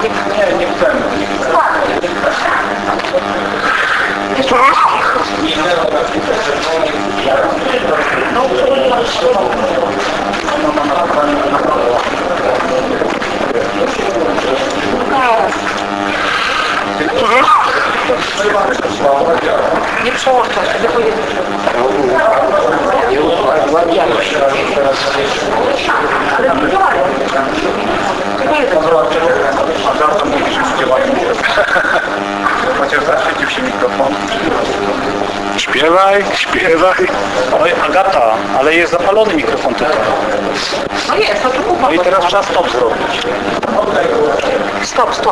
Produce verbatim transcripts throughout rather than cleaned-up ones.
Nie, nie chcemy. Nie przełączaj, tylko jest. Ale nie działają. Tylko jeden. Agata mówi, że nie działają. Chociaż zaświecił się mikrofon. Śpiewaj, śpiewaj. Oj, Agata, ale jest zapalony mikrofon tutaj. No jest, to tu kupa. No i teraz czas stop zrobić. Stop, stop.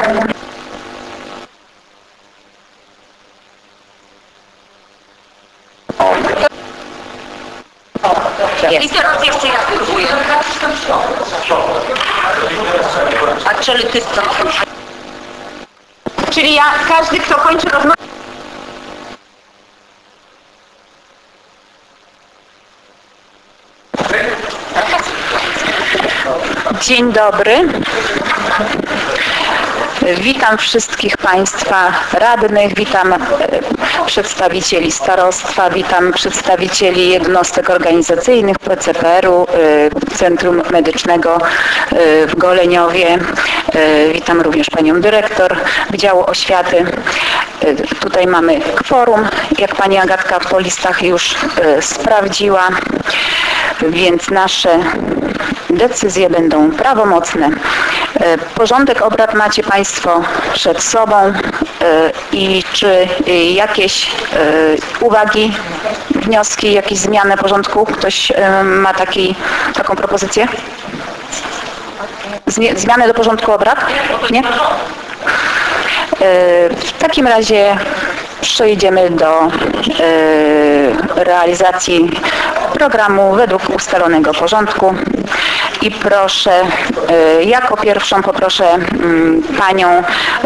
I teraz jeszcze ja spróbuję. A czyli ty co? Czyli ja, każdy kto kończy rozmowę. Dzień dobry. Witam wszystkich Państwa radnych, witam e, przedstawicieli starostwa, witam przedstawicieli jednostek organizacyjnych P C P R u, e, Centrum Medycznego e, w Goleniowie. E, witam również Panią Dyrektor Wydziału Oświaty. E, tutaj mamy kworum, jak Pani Agatka po listach już e, sprawdziła, więc nasze decyzje będą prawomocne. Porządek obrad macie Państwo przed sobą i czy jakieś uwagi, wnioski, jakieś zmiany porządku? Ktoś ma taki, taką propozycję? Zmiany do porządku obrad? Nie? W takim razie przejdziemy do realizacji programu według ustalonego porządku i proszę, jako pierwszą poproszę panią,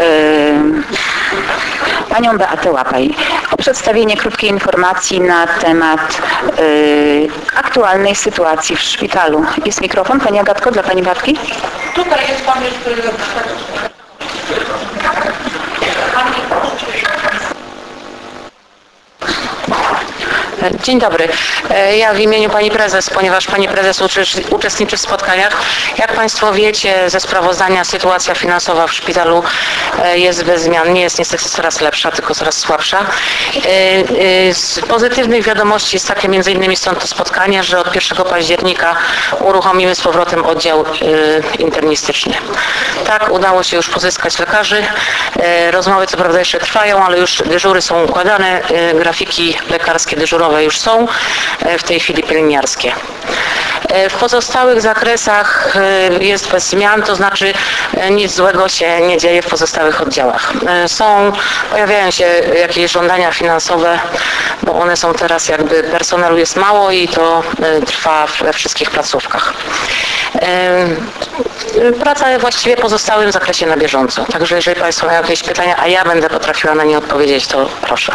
panią Beatę Łapaj o przedstawienie krótkiej informacji na temat aktualnej sytuacji w szpitalu. Jest mikrofon, Pani Agatko, dla Pani Beatki? Tutaj jest Pan już... Dzień dobry. Ja w imieniu Pani Prezes, ponieważ Pani Prezes uczestniczy w spotkaniach. Jak Państwo wiecie ze sprawozdania, sytuacja finansowa w szpitalu jest bez zmian. Nie jest niestety coraz lepsza, tylko coraz słabsza. Z pozytywnych wiadomości jest takie między innymi stąd to spotkanie, że od pierwszego października uruchomimy z powrotem oddział internistyczny. Tak, udało się już pozyskać lekarzy. Rozmowy co prawda jeszcze trwają, ale już dyżury są układane, grafiki lekarskie dyżurowe już są, w tej chwili pielęgniarskie. W pozostałych zakresach jest bez zmian, to znaczy nic złego się nie dzieje w pozostałych oddziałach. Są, pojawiają się jakieś żądania finansowe, bo one są teraz jakby, personelu jest mało i to trwa we wszystkich placówkach. Praca właściwie pozostałym w zakresie na bieżąco. Także jeżeli Państwo mają jakieś pytania, a ja będę potrafiła na nie odpowiedzieć, to proszę.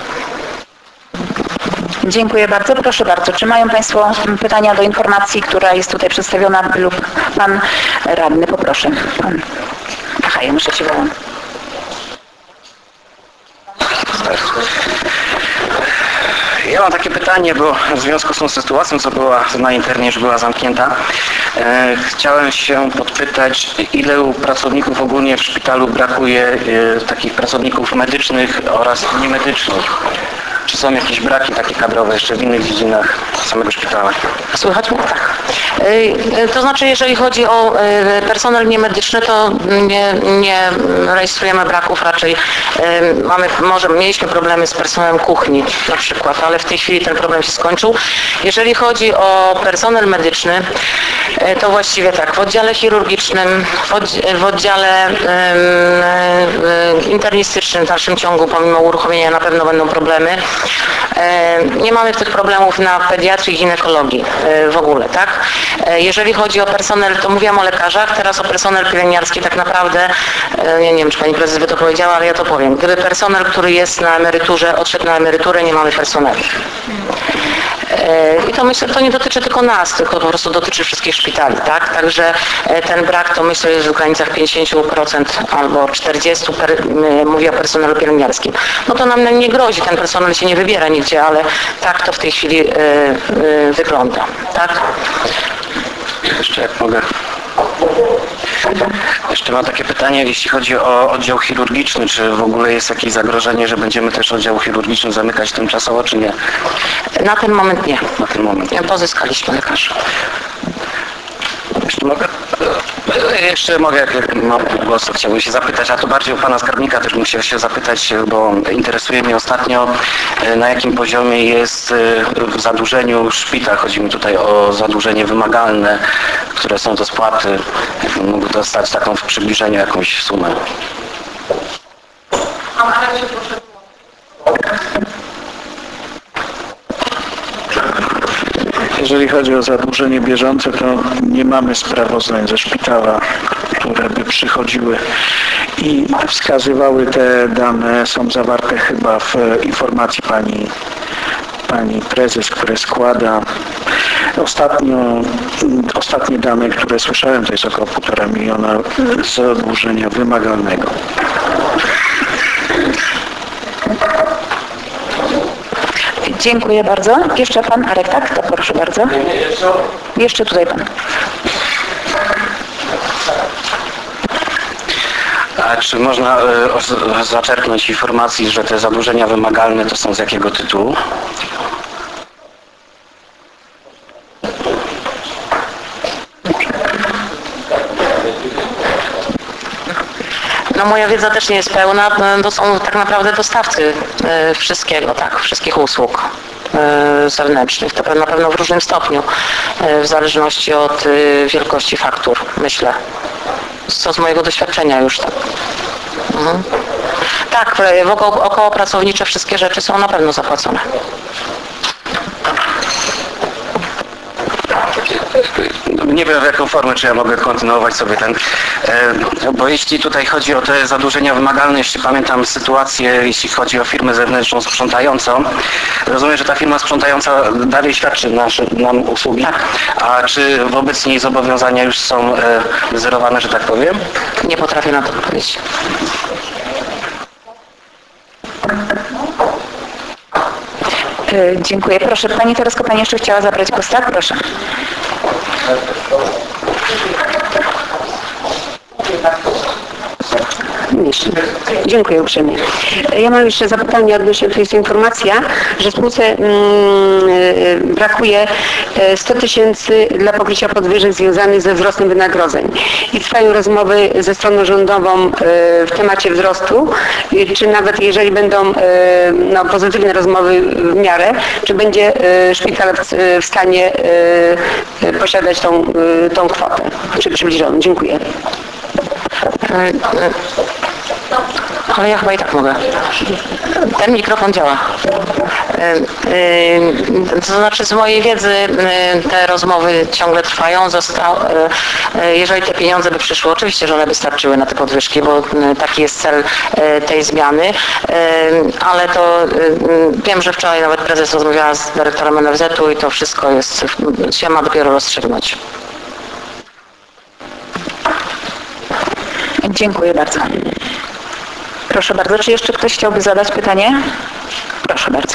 Dziękuję bardzo. Proszę bardzo. Czy mają Państwo pytania do informacji, która jest tutaj przedstawiona lub Pan Radny? Poproszę. Pan. Aha, ja muszę się wołać. Ja mam takie pytanie, bo w związku z tą sytuacją, co była na internie, już była zamknięta, e, chciałem się podpytać, ile pracowników ogólnie w szpitalu brakuje e, takich pracowników medycznych oraz niemedycznych? Czy są jakieś braki takie kadrowe jeszcze w innych dziedzinach samego szpitala? Słychać mnie? Tak. To znaczy, jeżeli chodzi o personel niemedyczny, to nie, nie rejestrujemy braków, raczej mamy, może mieliśmy problemy z personelem kuchni na przykład, ale w tej chwili ten problem się skończył. Jeżeli chodzi o personel medyczny, to właściwie tak, w oddziale chirurgicznym, w oddziale internistycznym w dalszym ciągu, pomimo uruchomienia, na pewno będą problemy. Nie mamy tych problemów na pediatrii i ginekologii w ogóle, tak? Jeżeli chodzi o personel, to mówiłam o lekarzach, teraz o personel pielęgniarski tak naprawdę, ja nie wiem, czy Pani Prezes by to powiedziała, ale ja to powiem. Gdyby personel, który jest na emeryturze, odszedł na emeryturę, nie mamy personelu. I to myślę, to nie dotyczy tylko nas, tylko po prostu dotyczy wszystkich szpitali, tak? Także ten brak to myślę jest w granicach pięćdziesiąt procent albo czterdzieści procent, per, mówię o personelu pielęgniarskim. No to nam nie grozi, ten personel się nie wybiera nigdzie, ale tak to w tej chwili y, y, wygląda, tak? Jeszcze jak mogę. Jeszcze mam takie pytanie, jeśli chodzi o oddział chirurgiczny, czy w ogóle jest jakieś zagrożenie, że będziemy też oddział chirurgiczny zamykać tymczasowo, czy nie? Na ten moment nie. Na ten moment. Pozyskaliśmy lekarzy. Jeszcze mogę, jeszcze mogę, jak mam głos, chciałbym się zapytać, a to bardziej u pana skarbnika też bym chciał się zapytać, bo interesuje mnie ostatnio, na jakim poziomie jest w zadłużeniu szpital. Chodzi mi tutaj o zadłużenie wymagalne, które są to spłaty. Mógł dostać taką w przybliżeniu jakąś sumę. Jeżeli chodzi o zadłużenie bieżące, to nie mamy sprawozdań ze szpitala, które by przychodziły i wskazywały te dane. Są zawarte chyba w informacji pani, pani prezes, które składa. Ostatnio, ostatnie dane, które słyszałem, to jest około półtora miliona zadłużenia wymagalnego. Dziękuję bardzo. Jeszcze pan Arek, tak? To proszę bardzo. Jeszcze tutaj pan. A czy można y, zaczerpnąć informacji, że te zadłużenia wymagalne to są z jakiego tytułu? No moja wiedza też nie jest pełna, to są tak naprawdę dostawcy y, wszystkiego, tak, wszystkich usług y, zewnętrznych, to na pewno w różnym stopniu, y, w zależności od y, wielkości faktur, myślę. Co z mojego doświadczenia już tak. Mhm. Tak, w około, około pracownicze wszystkie rzeczy są na pewno zapłacone. Nie wiem w jaką formę, czy ja mogę kontynuować sobie ten, bo jeśli tutaj chodzi o te zadłużenia wymagalne, jeśli pamiętam sytuację, jeśli chodzi o firmę zewnętrzną sprzątającą, rozumiem, że ta firma sprzątająca dalej świadczy nasze, nam usługi, tak. A czy wobec niej zobowiązania już są wyzerowane, że tak powiem? Nie potrafię na to odpowiedzieć. Dziękuję. Proszę, pani Teresko, pani jeszcze chciała zabrać głos, tak? Proszę. Dziękuję uprzejmie. Ja mam jeszcze zapytanie odnośnie, to jest informacja, że spółce mm, brakuje sto tysięcy dla pokrycia podwyżek związanych ze wzrostem wynagrodzeń. I trwają rozmowy ze stroną rządową w temacie wzrostu, czy nawet jeżeli będą no, pozytywne rozmowy w miarę, czy będzie szpital w stanie posiadać tą, tą kwotę, czy przybliżoną. Dziękuję. Ale ja chyba i tak mogę. Ten mikrofon działa. To znaczy z mojej wiedzy te rozmowy ciągle trwają. Został, jeżeli te pieniądze by przyszły, oczywiście, że one by starczyły na te podwyżki, bo taki jest cel tej zmiany. Ale to wiem, że wczoraj nawet prezes rozmawiała z dyrektorem N F Z-u i to wszystko jest, się ma dopiero rozstrzygnąć. Dziękuję bardzo. Proszę bardzo. Czy jeszcze ktoś chciałby zadać pytanie? Proszę bardzo.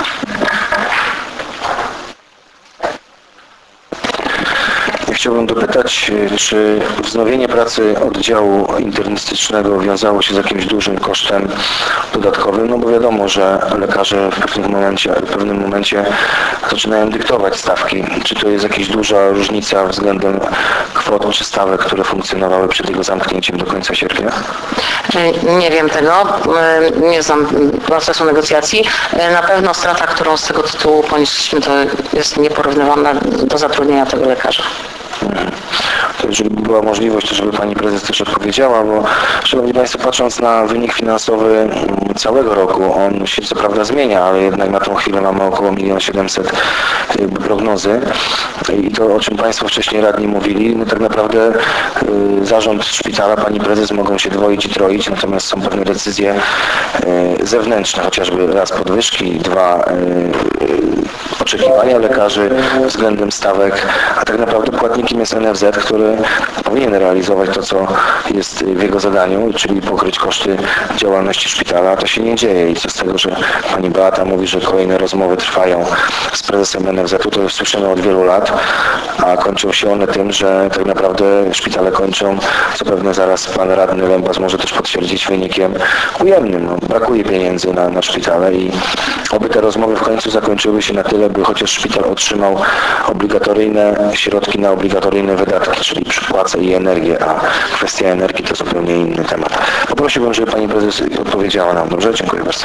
Chciałbym dopytać, czy wznowienie pracy oddziału internistycznego wiązało się z jakimś dużym kosztem dodatkowym, no bo wiadomo, że lekarze w pewnym momencie, w pewnym momencie zaczynają dyktować stawki. Czy to jest jakaś duża różnica względem kwot czy stawek, które funkcjonowały przed jego zamknięciem do końca sierpnia? Nie wiem tego, nie znam procesu negocjacji. Na pewno strata, którą z tego tytułu ponieśliśmy, to jest nieporównywalna do zatrudnienia tego lekarza. To jeżeli by była możliwość, to żeby Pani Prezes też odpowiedziała, bo Szanowni Państwo, patrząc na wynik finansowy całego roku. On się co prawda zmienia, ale jednak na tą chwilę mamy około milion siedemset prognozy. I to, o czym Państwo wcześniej radni mówili, no tak naprawdę y, zarząd szpitala, pani prezes mogą się dwoić i troić, natomiast są pewne decyzje y, zewnętrzne, chociażby raz podwyżki, dwa y, y, oczekiwania lekarzy względem stawek, a tak naprawdę płatnikiem jest N F Z, który powinien realizować to, co jest w jego zadaniu, czyli pokryć koszty działalności szpitala, a to się nie dzieje. I co z tego, że pani Beata mówi, że kolejne rozmowy trwają z prezesem N F Z-u, to już słyszymy od wielu lat, a kończą się one tym, że tak naprawdę szpitale kończą, co pewnie zaraz pan radny Lembas może też potwierdzić, wynikiem ujemnym. No, brakuje pieniędzy na, na szpitale i oby te rozmowy w końcu zakończyły się na tyle, by chociaż szpital otrzymał obligatoryjne środki na obligatoryjne wydatki, czyli przypłace i energię, a kwestia energii to zupełnie inny temat. Poprosiłbym, żeby pani prezes odpowiedziała nam. Dobrze? Dziękuję bardzo.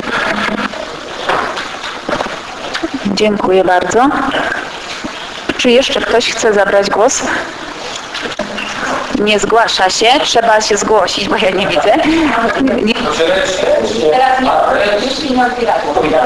Dziękuję bardzo. Czy jeszcze ktoś chce zabrać głos? Nie zgłasza się. Trzeba się zgłosić, bo ja nie widzę. Nie. Teraz nie. Jeśli nie odbierają.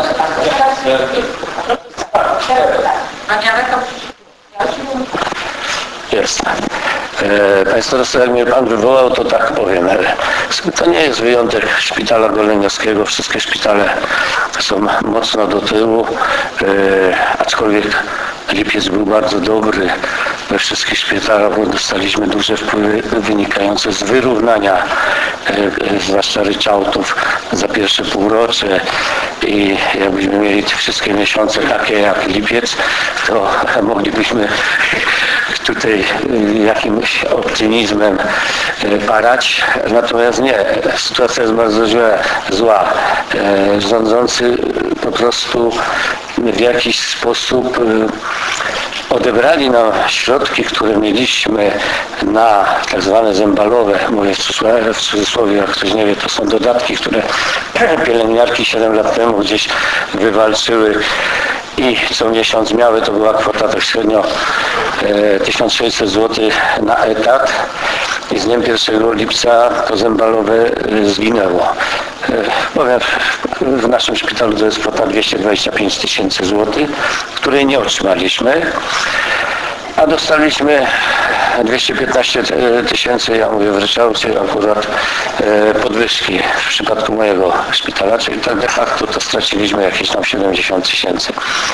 Jest. E, Państwo, jak mnie Pan wywołał, to tak powiem, ale to nie jest wyjątek szpitala goleniowskiego. Wszystkie szpitale są mocno do tyłu, e, aczkolwiek lipiec był bardzo dobry. We wszystkich szpitalach bo dostaliśmy duże wpływy wynikające z wyrównania, e, zwłaszcza ryczałtów za pierwsze półrocze i jakbyśmy mieli te wszystkie miesiące takie jak lipiec, to moglibyśmy tutaj jakimś optymizmem parać, natomiast nie, sytuacja jest bardzo źle, zła. Rządzący po prostu w jakiś sposób odebrali nam środki, które mieliśmy na tak zwane zembalowe, mówię w cudzysłowie, jak ktoś nie wie, to są dodatki, które pielęgniarki siedem lat temu gdzieś wywalczyły i co miesiąc miały, to była kwota tak średnio e, tysiąc sześćset złotych na etat i z dniem pierwszego lipca to zembalowe e, zginęło. E, powiem, w naszym szpitalu to jest kwota dwieście dwadzieścia pięć tysięcy złotych, której nie otrzymaliśmy, a dostaliśmy dwieście piętnaście tysięcy, ja mówię w ryczałcie akurat e, podwyżki w przypadku mojego szpitala, czyli tak de facto to straciliśmy jakieś tam siedemdziesiąt tysięcy.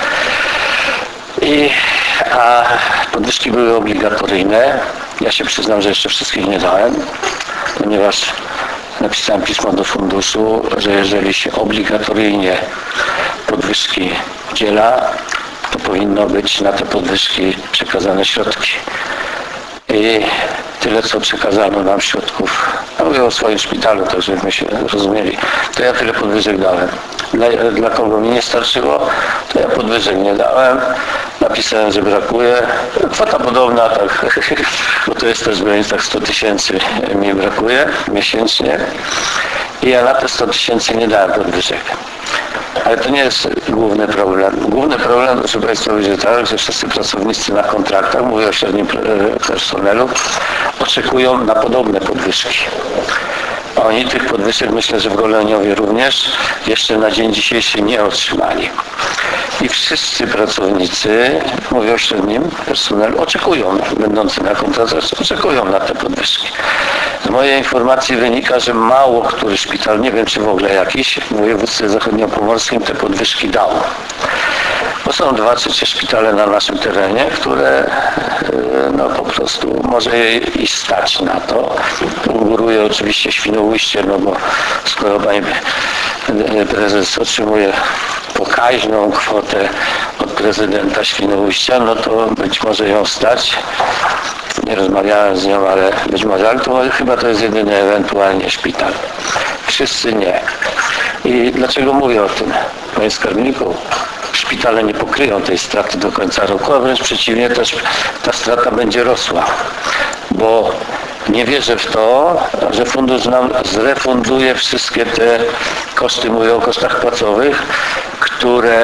I, a podwyżki były obligatoryjne. Ja się przyznam, że jeszcze wszystkich nie dałem, ponieważ napisałem pismo do funduszu, że jeżeli się obligatoryjnie podwyżki udziela, to powinno być na te podwyżki przekazane środki. I tyle, co przekazano nam środków, ja mówię o swoim szpitalu, tak żebyśmy się rozumieli, to ja tyle podwyżek dałem. Dla, dla kogo mi nie starczyło, to ja podwyżek nie dałem. Napisałem, że brakuje. Kwota podobna, tak, bo to jest też w granicach sto tysięcy mi brakuje miesięcznie. I ja na te sto tysięcy nie dałem podwyżek. Ale to nie jest główny problem. Główny problem, proszę Państwa, będzie tak, że wszyscy pracownicy na kontraktach, mówię o średnim personelu, oczekują na podobne podwyżki. A oni tych podwyżek, myślę, że w Goleniowie również jeszcze na dzień dzisiejszy nie otrzymali. I wszyscy pracownicy, mówię o średnim personelu, oczekują, będący na kontraktach, oczekują na te podwyżki. Z mojej informacji wynika, że mało który szpital, nie wiem czy w ogóle jakiś, w województwie zachodniopomorskim te podwyżki dał. Bo są dwa czy trzy szpitale na naszym terenie, które no po prostu może jej iść stać na to. Góruje oczywiście Świnoujście, no bo skoro pani prezes otrzymuje pokaźną kwotę od prezydenta Świnoujścia, no to być może ją stać. Nie rozmawiałem z nią, ale być może, ale to chyba to jest jedyny ewentualnie szpital. Wszyscy nie. I dlaczego mówię o tym? Panie skarbniku, szpitale nie pokryją tej straty do końca roku, a wręcz przeciwnie, też ta strata będzie rosła, bo nie wierzę w to, że fundusz nam zrefunduje wszystkie te koszty, mówię o kosztach płacowych, które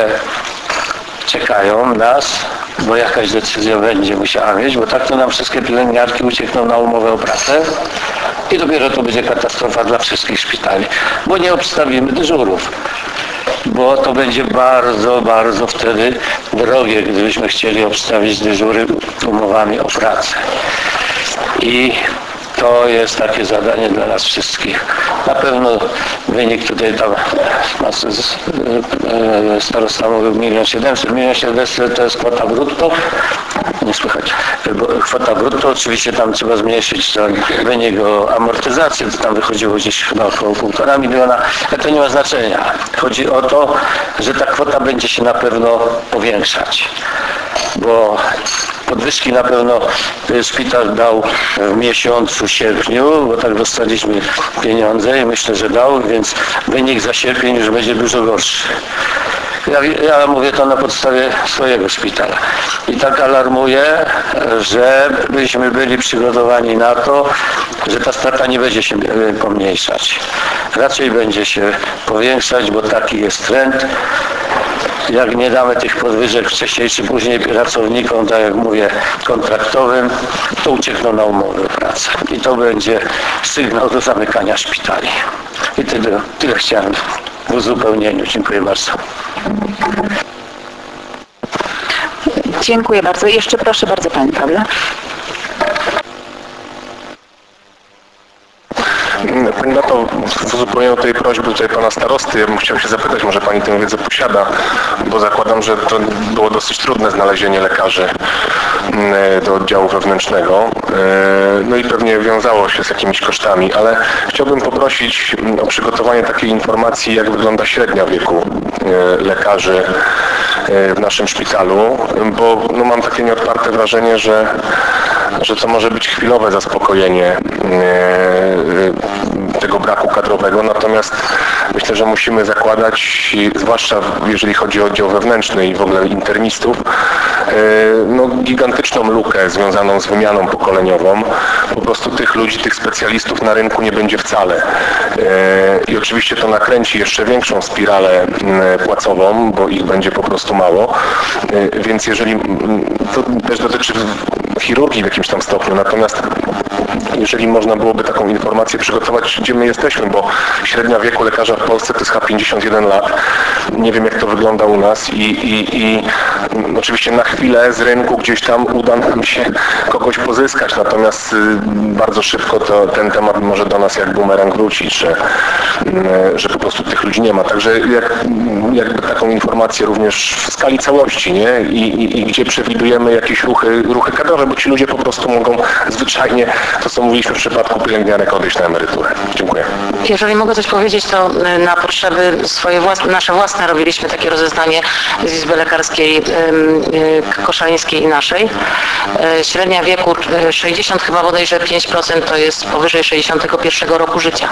czekają nas, bo jakaś decyzja będzie musiała mieć, bo tak to nam wszystkie pielęgniarki uciekną na umowę o pracę, i dopiero to będzie katastrofa dla wszystkich szpitali, bo nie obstawimy dyżurów. Bo to będzie bardzo, bardzo wtedy drogie, gdybyśmy chcieli obstawić dyżury umowami o pracę. I to jest takie zadanie dla nas wszystkich. Na pewno wynik tutaj tam starosta mówił milion siedemset, milion siedemset to jest kwota brutto. Nie słychać. Kwota brutto, oczywiście tam trzeba zmniejszyć ten wynik o amortyzację, to tam wychodziło gdzieś chyba około półtora miliona, ale to nie ma znaczenia. Chodzi o to, że ta kwota będzie się na pewno powiększać, bo podwyżki na pewno szpital dał w miesiącu sierpniu, bo tak dostaliśmy pieniądze i myślę, że dał, więc wynik za sierpień już będzie dużo gorszy. Ja, ja mówię to na podstawie swojego szpitala. I tak alarmuję, żebyśmy byli przygotowani na to, że ta strata nie będzie się pomniejszać. Raczej będzie się powiększać, bo taki jest trend. Jak nie damy tych podwyżek wcześniej czy później pracownikom, tak jak mówię, kontraktowym, to uciekną na umowy o pracę. I to będzie sygnał do zamykania szpitali. I tyle, tyle chciałem w uzupełnieniu. Dziękuję bardzo. Dziękuję bardzo. Jeszcze proszę bardzo Pani Pawle. Pani Dato, w uzupełnieniu tej prośby tutaj Pana Starosty, ja bym chciał się zapytać, może Pani tę wiedzę posiada, bo zakładam, że to było dosyć trudne znalezienie lekarzy do oddziału wewnętrznego, no i pewnie wiązało się z jakimiś kosztami, ale chciałbym poprosić o przygotowanie takiej informacji, jak wygląda średnia wieku lekarzy w naszym szpitalu, bo no, mam takie nieodparte wrażenie, że, że to może być chwilowe zaspokojenie tego braku kadrowego, natomiast myślę, że musimy zakładać, zwłaszcza jeżeli chodzi o oddział wewnętrzny i w ogóle internistów, no, gigantyczną lukę związaną z wymianą pokoleniową. Po prostu tych ludzi, tych specjalistów na rynku nie będzie wcale. I oczywiście to nakręci jeszcze większą spiralę płacową, bo ich będzie po prostu mało. Więc jeżeli, to też dotyczy chirurgii w jakimś tam stopniu, natomiast jeżeli można byłoby taką informację przygotować, gdzie my jesteśmy, bo średnia wieku lekarza w Polsce to jest chyba pięćdziesiąt jeden lat. Nie wiem, jak to wygląda u nas i, i, i oczywiście na chwilę z rynku gdzieś tam uda nam się kogoś pozyskać, natomiast bardzo szybko to, ten temat może do nas jak bumerang wrócić, że, że po prostu tych ludzi nie ma. Także jak, jakby taką informację również w skali całości, nie? I, i, i gdzie przewidujemy jakieś ruchy, ruchy kadrowe, bo ci ludzie po prostu mogą zwyczajnie, to co mówiliśmy w przypadku pielęgniarek, odejść na emeryturę. Dziękuję. Jeżeli mogę coś powiedzieć, to na potrzeby swoje własne, nasze własne robiliśmy takie rozeznanie z Izby Lekarskiej Koszalińskiej i naszej. Średnia wieku sześćdziesiąt, chyba bodajże pięć procent to jest powyżej sześćdziesiątego pierwszego roku życia.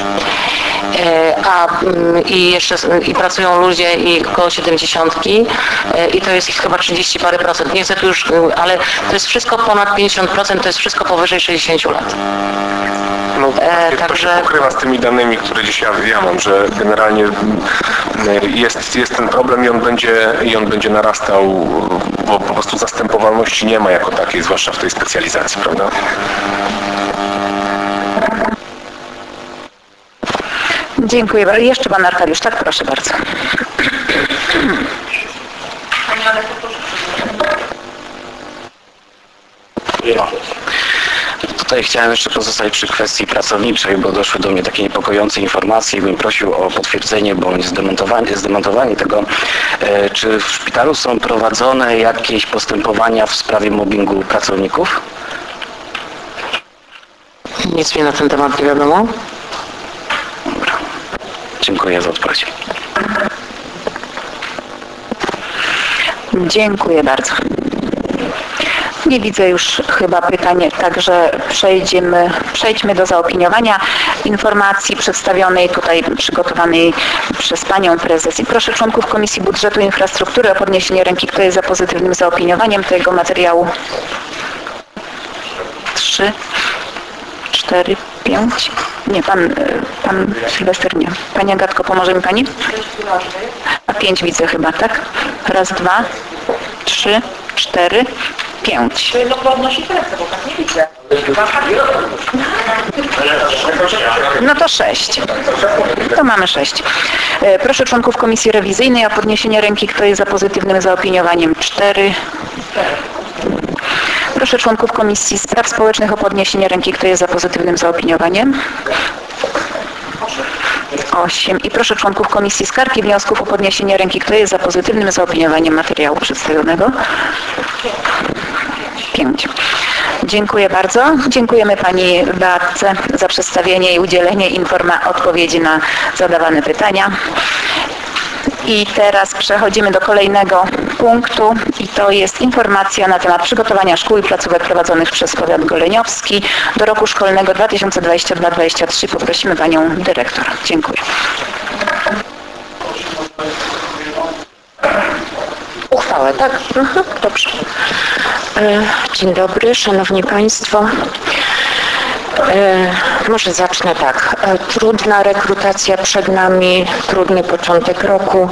A i jeszcze i pracują ludzie i około siedemdziesiątki i to jest ich chyba trzydzieści parę procent. Nie chcę tu już, ale to jest wszystko ponad pięćdziesiąt procent, to jest wszystko powyżej sześćdziesięciu lat. No, E, to także... się pokrywa z tymi danymi, które dzisiaj ja mam, że generalnie jest, jest ten problem i on będzie, i on będzie narastał, bo po prostu zastępowalności nie ma jako takiej, zwłaszcza w tej specjalizacji, prawda? Dziękuję bardzo. Jeszcze Pan Arkadiusz, tak proszę bardzo. Tutaj chciałem jeszcze pozostać przy kwestii pracowniczej, bo doszły do mnie takie niepokojące informacje i bym prosił o potwierdzenie bądź zdementowanie, zdementowanie tego. E, czy w szpitalu są prowadzone jakieś postępowania w sprawie mobbingu pracowników? Nic mi na ten temat nie wiadomo. Dobra. Dziękuję za odpowiedź. Dziękuję bardzo. Nie widzę już chyba pytań, także przejdziemy, przejdźmy do zaopiniowania informacji przedstawionej tutaj, przygotowanej przez Panią Prezes. I proszę członków Komisji Budżetu i Infrastruktury o podniesienie ręki, kto jest za pozytywnym zaopiniowaniem tego materiału. Trzy, cztery, pięć. Nie, Pan, pan Sylwester nie. Pani Agatko, pomoże mi Pani? A pięć widzę chyba, tak? Raz, dwa, trzy, cztery, pięć. No podnosi ręce, bo tak nie widzę. No to sześć. To mamy sześć. E, Proszę członków Komisji Rewizyjnej o podniesienie ręki, kto jest za pozytywnym zaopiniowaniem. cztery. Proszę członków Komisji Spraw Społecznych o podniesienie ręki, kto jest za pozytywnym zaopiniowaniem. osiem. I proszę członków Komisji Skarg i Wniosków o podniesienie ręki, kto jest za pozytywnym zaopiniowaniem materiału przedstawionego. pięć. Dziękuję bardzo. Dziękujemy Pani Beatce za przedstawienie i udzielenie informa- odpowiedzi na zadawane pytania. I teraz przechodzimy do kolejnego punktu i to jest informacja na temat przygotowania szkół i placówek prowadzonych przez powiat goleniowski do roku szkolnego dwa tysiące dwudziestego drugiego do dwudziestego trzeciego. Poprosimy Panią Dyrektor. Dziękuję. Uchwałę, tak? Mhm, dobrze. E, Dzień dobry, Szanowni Państwo. E, może zacznę tak. E, trudna rekrutacja przed nami, trudny początek roku.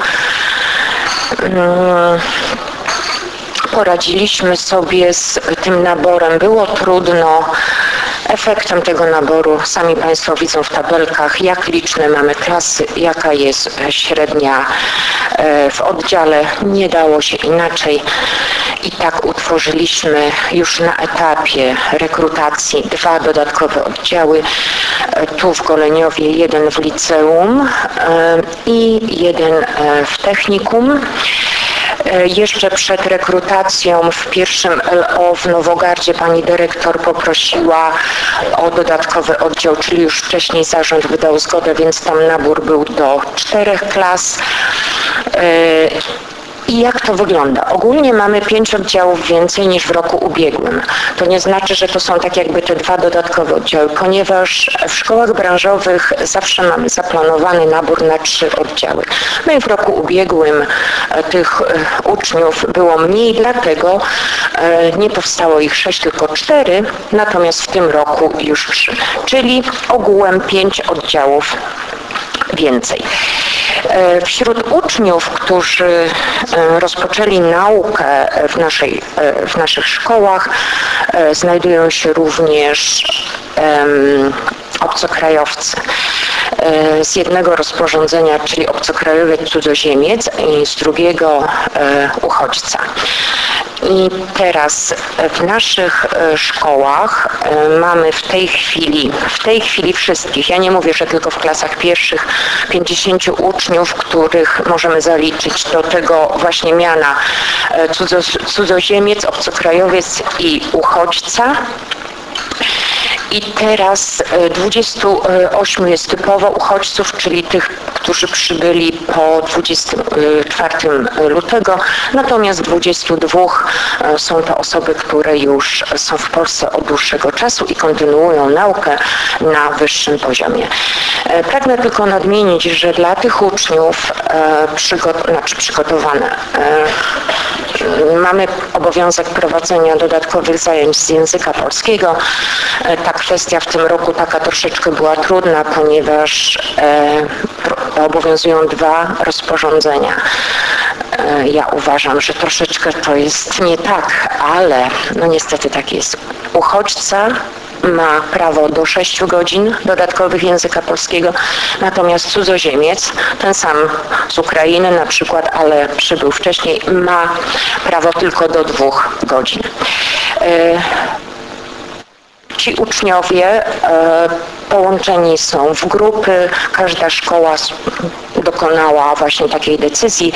E, poradziliśmy sobie z tym naborem. Było trudno. Efektem tego naboru sami Państwo widzą w tabelkach, jak liczne mamy klasy, jaka jest średnia w oddziale. Nie dało się inaczej. I tak utworzyliśmy już na etapie rekrutacji dwa dodatkowe oddziały. Tu w Goleniowie, jeden w liceum i jeden w technikum. Jeszcze przed rekrutacją w pierwszym L O w Nowogardzie pani dyrektor poprosiła o dodatkowy oddział, czyli już wcześniej zarząd wydał zgodę, więc tam nabór był do czterech klas. I jak to wygląda? Ogólnie mamy pięć oddziałów więcej niż w roku ubiegłym. To nie znaczy, że to są tak jakby te dwa dodatkowe oddziały, ponieważ w szkołach branżowych zawsze mamy zaplanowany nabór na trzy oddziały. No i w roku ubiegłym tych uczniów było mniej, dlatego nie powstało ich sześć, tylko cztery, natomiast w tym roku już trzy, czyli ogółem pięć oddziałów więcej. Wśród uczniów, którzy rozpoczęli naukę w, naszej, w naszych szkołach, znajdują się również um, obcokrajowcy. Z jednego rozporządzenia, czyli obcokrajowiec cudzoziemiec, i z drugiego uchodźca. I teraz w naszych szkołach mamy w tej chwili, w tej chwili wszystkich, ja nie mówię, że tylko w klasach pierwszych, pięćdziesięciu uczniów, których możemy zaliczyć do tego właśnie miana cudzo, cudzoziemiec, obcokrajowiec i uchodźca. I teraz dwudziestu ośmiu jest typowo uchodźców, czyli tych, którzy przybyli po dwudziestego czwartego lutego, natomiast dwudziestu dwóch są to osoby, które już są w Polsce od dłuższego czasu i kontynuują naukę na wyższym poziomie. Pragnę tylko nadmienić, że dla tych uczniów przygot- znaczy przygotowane mamy obowiązek prowadzenia dodatkowych zajęć z języka polskiego. Ta kwestia w tym roku taka troszeczkę była trudna, ponieważ e, obowiązują dwa rozporządzenia. E, ja uważam, że troszeczkę to jest nie tak, ale no niestety tak jest. Uchodźca ma prawo do sześciu godzin dodatkowych języka polskiego, natomiast cudzoziemiec, ten sam z Ukrainy na przykład, ale przybył wcześniej, ma prawo tylko do dwóch godzin. Ci uczniowie połączeni są w grupy, każda szkoła dokonała właśnie takiej decyzji.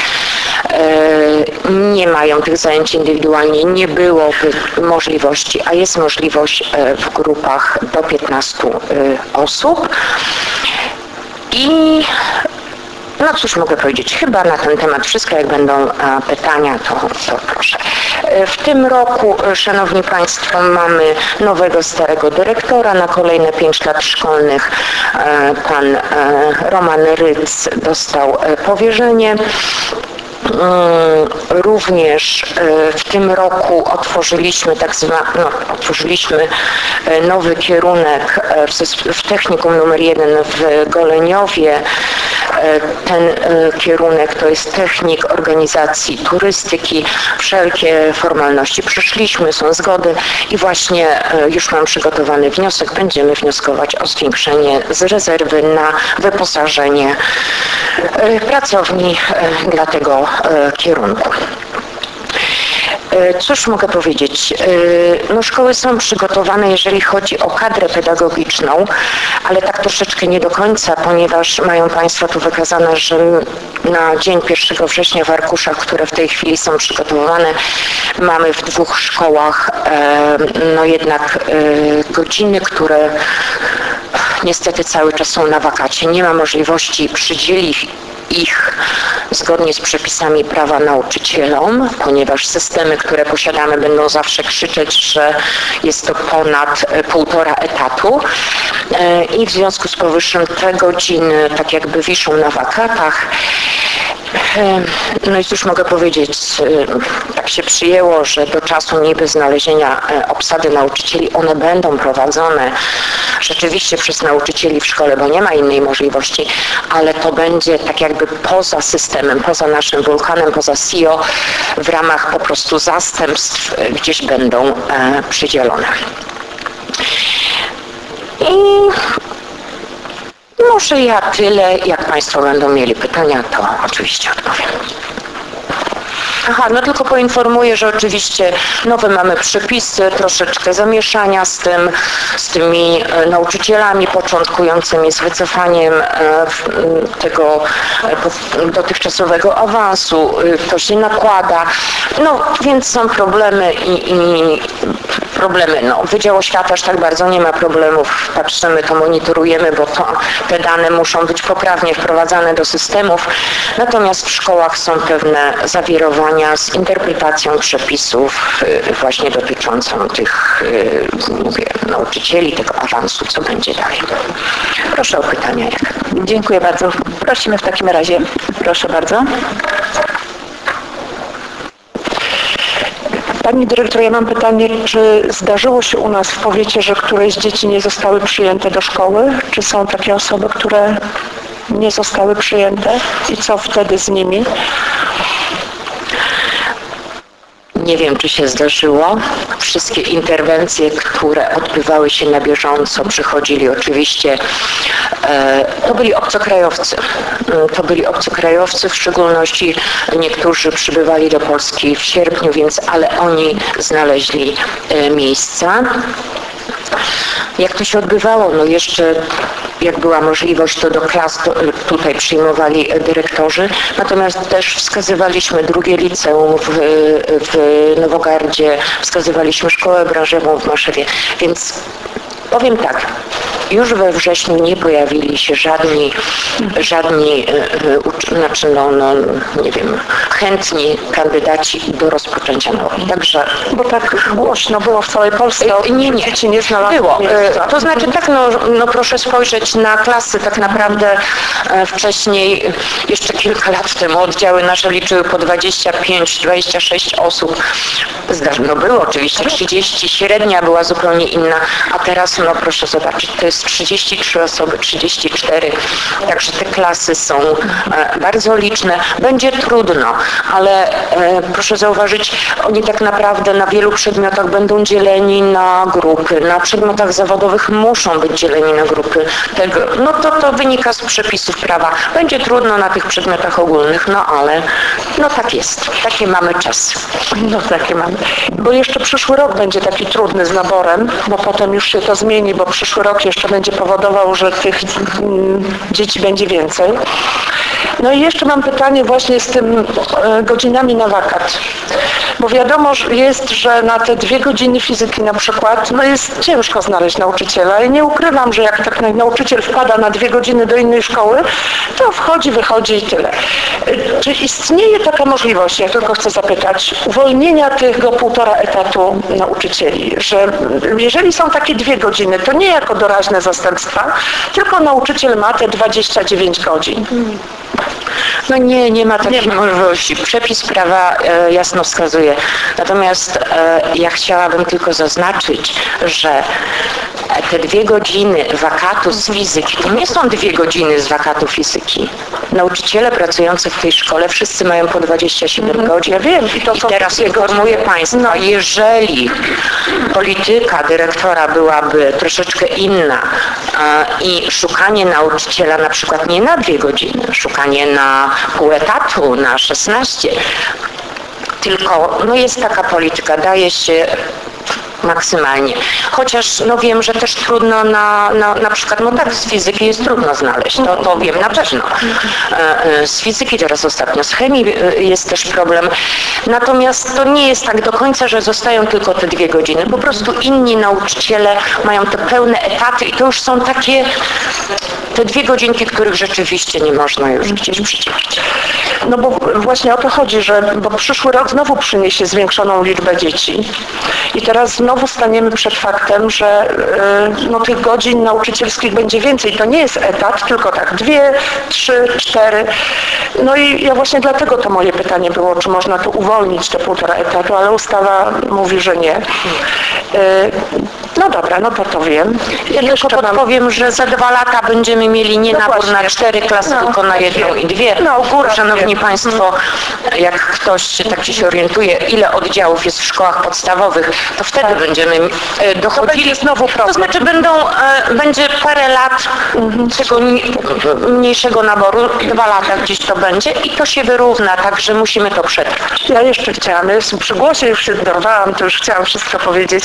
Nie mają tych zajęć indywidualnie, nie byłoby możliwości, a jest możliwość w grupach do piętnastu osób. I no cóż mogę powiedzieć, chyba na ten temat wszystko, jak będą pytania, to, to proszę. W tym roku, Szanowni Państwo, mamy nowego starego dyrektora na kolejne pięć lat szkolnych. Pan Roman Ryc dostał powierzenie. Również w tym roku otworzyliśmy tak zwa, no, otworzyliśmy nowy kierunek w technikum numer jeden w Goleniowie. ten kierunek to jest technik organizacji turystyki, wszelkie formalności przeszliśmy, są zgody i właśnie już mam przygotowany wniosek, będziemy wnioskować o zwiększenie z rezerwy na wyposażenie pracowni dla tego kierunku. Cóż mogę powiedzieć? No, szkoły są przygotowane, jeżeli chodzi o kadrę pedagogiczną, ale tak troszeczkę nie do końca, ponieważ mają Państwo tu wykazane, że na dzień pierwszego września w arkuszach, które w tej chwili są przygotowane, mamy w dwóch szkołach no jednak godziny, które niestety cały czas są na wakacie. Nie ma możliwości przydzielić ich zgodnie z przepisami prawa nauczycielom, ponieważ systemy, które posiadamy, będą zawsze krzyczeć, że jest to ponad półtora etatu i w związku z powyższym te godziny tak jakby wiszą na wakatach. No i cóż mogę powiedzieć, tak się przyjęło, że do czasu niby znalezienia obsady nauczycieli one będą prowadzone rzeczywiście przez nauczycieli w szkole, bo nie ma innej możliwości, ale to będzie tak jakby poza systemem, poza naszym wulkanem, poza S I O, w ramach po prostu zastępstw gdzieś będą przydzielone. I może ja tyle, jak Państwo będą mieli pytania, to oczywiście odpowiem. Aha, no tylko poinformuję, że oczywiście nowe mamy przepisy, troszeczkę zamieszania z tym, z tymi nauczycielami początkującymi, z wycofaniem tego dotychczasowego awansu. To się nakłada. No, więc są problemy i, i problemy. No, Wydział Oświaty aż tak bardzo nie ma problemów. Patrzymy, to monitorujemy, bo to, te dane muszą być poprawnie wprowadzane do systemów. Natomiast w szkołach są pewne zawirowania z interpretacją przepisów właśnie dotyczącą tych, mówię, nauczycieli, tego awansu, co będzie dalej. Proszę o pytania. Jak? Dziękuję bardzo. Prosimy w takim razie. Proszę bardzo. Pani dyrektor, ja mam pytanie, czy zdarzyło się u nas w powiecie, że któreś z dzieci nie zostały przyjęte do szkoły? Czy są takie osoby, które nie zostały przyjęte i co wtedy z nimi? Nie wiem, czy się zdarzyło. Wszystkie interwencje, które odbywały się na bieżąco, przychodzili oczywiście, e, to byli obcokrajowcy. To byli obcokrajowcy, w szczególności niektórzy przybywali do Polski w sierpniu, więc ale oni znaleźli e, miejsca. Jak to się odbywało? No jeszcze jak była możliwość, to do klas to tutaj przyjmowali dyrektorzy, natomiast też wskazywaliśmy drugie liceum w, w Nowogardzie, wskazywaliśmy szkołę branżową w Maszewie, więc powiem tak, już we wrześniu nie pojawili się żadni, żadni znaczy no, no, nie wiem, chętni kandydaci do rozpoczęcia nauki. Także, bo tak głośno było w całej Polsce, nie, nie, dzieci nie znalazły było. miejsca. To znaczy tak, no, no proszę spojrzeć na klasy, tak naprawdę wcześniej, jeszcze kilka lat temu oddziały nasze liczyły po dwadzieścia pięć dwadzieścia sześć osób. No było oczywiście trzydzieści, średnia była zupełnie inna, a teraz no proszę zobaczyć, to jest trzydzieści trzy osoby, trzydzieści cztery, także te klasy są bardzo liczne. Będzie trudno, ale e, proszę zauważyć, oni tak naprawdę na wielu przedmiotach będą dzieleni na grupy, na przedmiotach zawodowych muszą być dzieleni na grupy. Tego, no to, to wynika z przepisów prawa. Będzie trudno na tych przedmiotach ogólnych, no ale no tak jest, takie mamy czasy. No takie mamy. Bo jeszcze przyszły rok będzie taki trudny z naborem, bo potem już się to zmieni, bo przyszły rok jeszcze będzie powodował, że tych mm, dzieci będzie więcej. No i jeszcze mam pytanie właśnie z tym e, godzinami na wakat. Bo wiadomo jest, że na te dwie godziny fizyki na przykład, no jest ciężko znaleźć nauczyciela i nie ukrywam, że jak tak nauczyciel wpada na dwie godziny do innej szkoły, to wchodzi, wychodzi i tyle. Czy istnieje taka możliwość, ja tylko chcę zapytać, uwolnienia tego półtora etatu nauczycieli, że jeżeli są takie dwie godziny, to nie jako doraźne zastępstwa, tylko nauczyciel ma te dwadzieścia dziewięć godzin. No nie, nie ma takiej nie ma. możliwości. Przepis prawa e, jasno wskazuje. Natomiast e, ja chciałabym tylko zaznaczyć, że te dwie godziny wakatu z fizyki, to nie są dwie godziny z wakatu fizyki. Nauczyciele pracujący w tej szkole wszyscy mają po dwadzieścia siedem mhm. godzin. Ja wiem. I, to I teraz informuję Państwa, no. jeżeli polityka dyrektora byłaby troszeczkę inna e, i szukanie nauczyciela na przykład nie na dwie godziny, szukanie na pół etatu, na szesnaście, tylko no jest taka polityka, daje się maksymalnie. Chociaż no wiem, że też trudno na, na, na przykład, no tak, z fizyki jest trudno znaleźć, to, to wiem na pewno. Z fizyki teraz ostatnio, z chemii jest też problem. Natomiast to nie jest tak do końca, że zostają tylko te dwie godziny. Po prostu inni nauczyciele mają te pełne etaty i to już są takie te dwie godzinki, których rzeczywiście nie można już gdzieś przyciąć. No bo właśnie o to chodzi, że bo przyszły rok znowu przyniesie zwiększoną liczbę dzieci i teraz znowu staniemy przed faktem, że y, no, tych godzin nauczycielskich będzie więcej. To nie jest etat, tylko tak dwie, trzy, cztery. No i ja właśnie dlatego to moje pytanie było, czy można tu uwolnić te półtora etatu, ale ustawa mówi, że nie. Y, no dobra, no to to wiem. Ja tylko podpowiem, mam... że za dwa lata będziemy mieli nie no nabór właśnie. na cztery klasy, no, tylko na jedną i dwie. No, góra, Szanowni wie. Państwo, jak ktoś się tak się orientuje, ile oddziałów jest w szkołach podstawowych, to wtedy tak. będziemy e, dochodzili. To znowu problem. To znaczy będą, e, będzie parę lat mhm. tego mniejszego naboru, dwa lata gdzieś to będzie i to się wyrówna, także musimy to przetrwać. Ja jeszcze chciałam, ja jestem przy głosie, już się dorwałam, to już chciałam wszystko powiedzieć.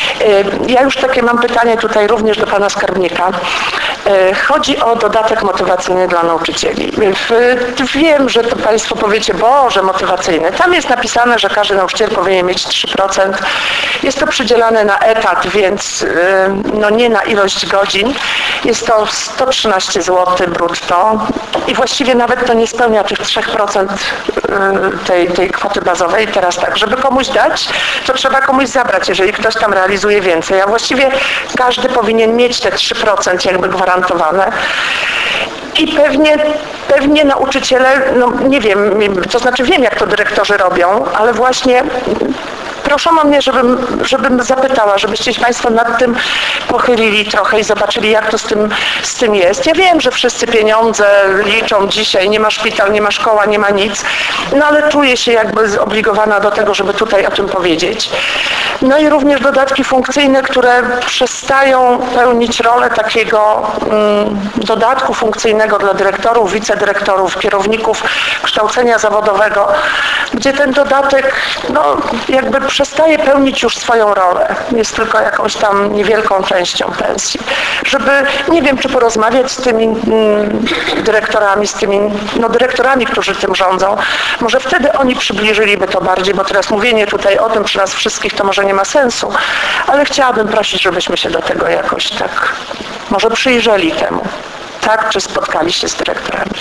E, ja już takie mam pytanie tutaj również do pana skarbnika. E, chodzi o dodatek motywacyjny dla nauczycieli. W, wiem, że to państwo powiecie, Boże, motywacyjny. Tam jest napisane, że każdy nauczyciel powinien mieć trzy procent. Jest to przydzielane na etat, więc no nie na ilość godzin. Jest to sto trzynaście złotych brutto i właściwie nawet to nie spełnia tych trzy procent tej, tej kwoty bazowej. Teraz tak, żeby komuś dać, to trzeba komuś zabrać, jeżeli ktoś tam realizuje więcej. A właściwie każdy powinien mieć te trzy procent jakby gwarantowane. I pewnie, pewnie nauczyciele, no nie wiem, to znaczy wiem, jak to dyrektorzy robią, ale właśnie proszono mnie, żebym, żebym zapytała, żebyście się Państwo nad tym pochylili trochę i zobaczyli, jak to z tym, z tym jest. Ja wiem, że wszyscy pieniądze liczą dzisiaj, nie ma szpital, nie ma szkoła, nie ma nic, no ale czuję się jakby zobligowana do tego, żeby tutaj o tym powiedzieć. No i również dodatki funkcyjne, które przestają pełnić rolę takiego mm, dodatku funkcyjnego dla dyrektorów, wicedyrektorów, kierowników kształcenia zawodowego, gdzie ten dodatek no, jakby przestaje pełnić już swoją rolę. Jest tylko jakąś tam niewielką częścią pensji. Żeby, nie wiem, czy porozmawiać z tymi mm, dyrektorami, z tymi no, dyrektorami, którzy tym rządzą. Może wtedy oni przybliżyliby to bardziej, bo teraz mówienie tutaj o tym przy nas wszystkich to może nie ma sensu, ale chciałabym prosić, żebyśmy się do tego jakoś tak może przyjrzeli temu. Tak, czy spotkali się z dyrektorami?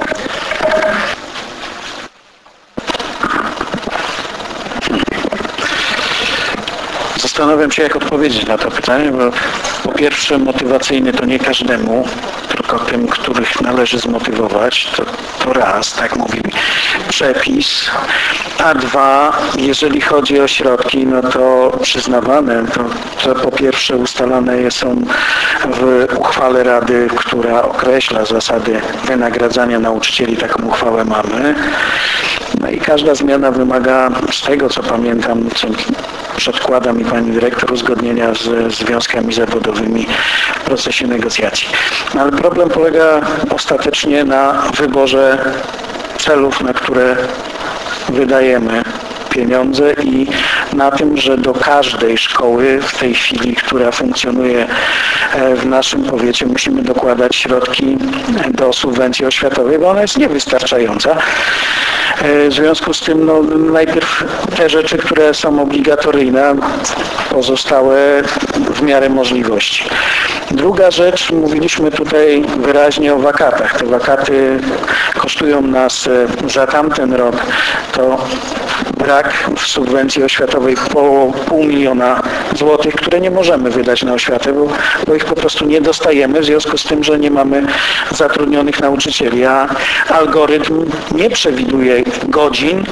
Zastanawiam się, jak odpowiedzieć na to pytanie, bo po pierwsze motywacyjny to nie każdemu, tylko tym, których należy zmotywować, to, to raz, tak mówi przepis, a dwa, jeżeli chodzi o środki, no to przyznawane, to, to po pierwsze ustalane są w uchwale Rady, która określa zasady wynagradzania nauczycieli, taką uchwałę mamy. No i każda zmiana wymaga, z tego co pamiętam, co przedkłada mi pani dyrektor, uzgodnienia z związkami zawodowymi w procesie negocjacji. No ale problem polega ostatecznie na wyborze celów, na które wydajemy pieniądze i na tym, że do każdej szkoły w tej chwili, która funkcjonuje w naszym powiecie, musimy dokładać środki do subwencji oświatowej, bo ona jest niewystarczająca. W związku z tym no, najpierw te rzeczy, które są obligatoryjne, pozostałe w miarę możliwości. Druga rzecz, mówiliśmy tutaj wyraźnie o wakatach. Te wakaty kosztują nas za tamten rok, to brak w subwencji oświatowej po pół miliona złotych, które nie możemy wydać na oświatę, bo, bo ich po prostu nie dostajemy w związku z tym, że nie mamy zatrudnionych nauczycieli, a algorytm nie przewiduje godzin,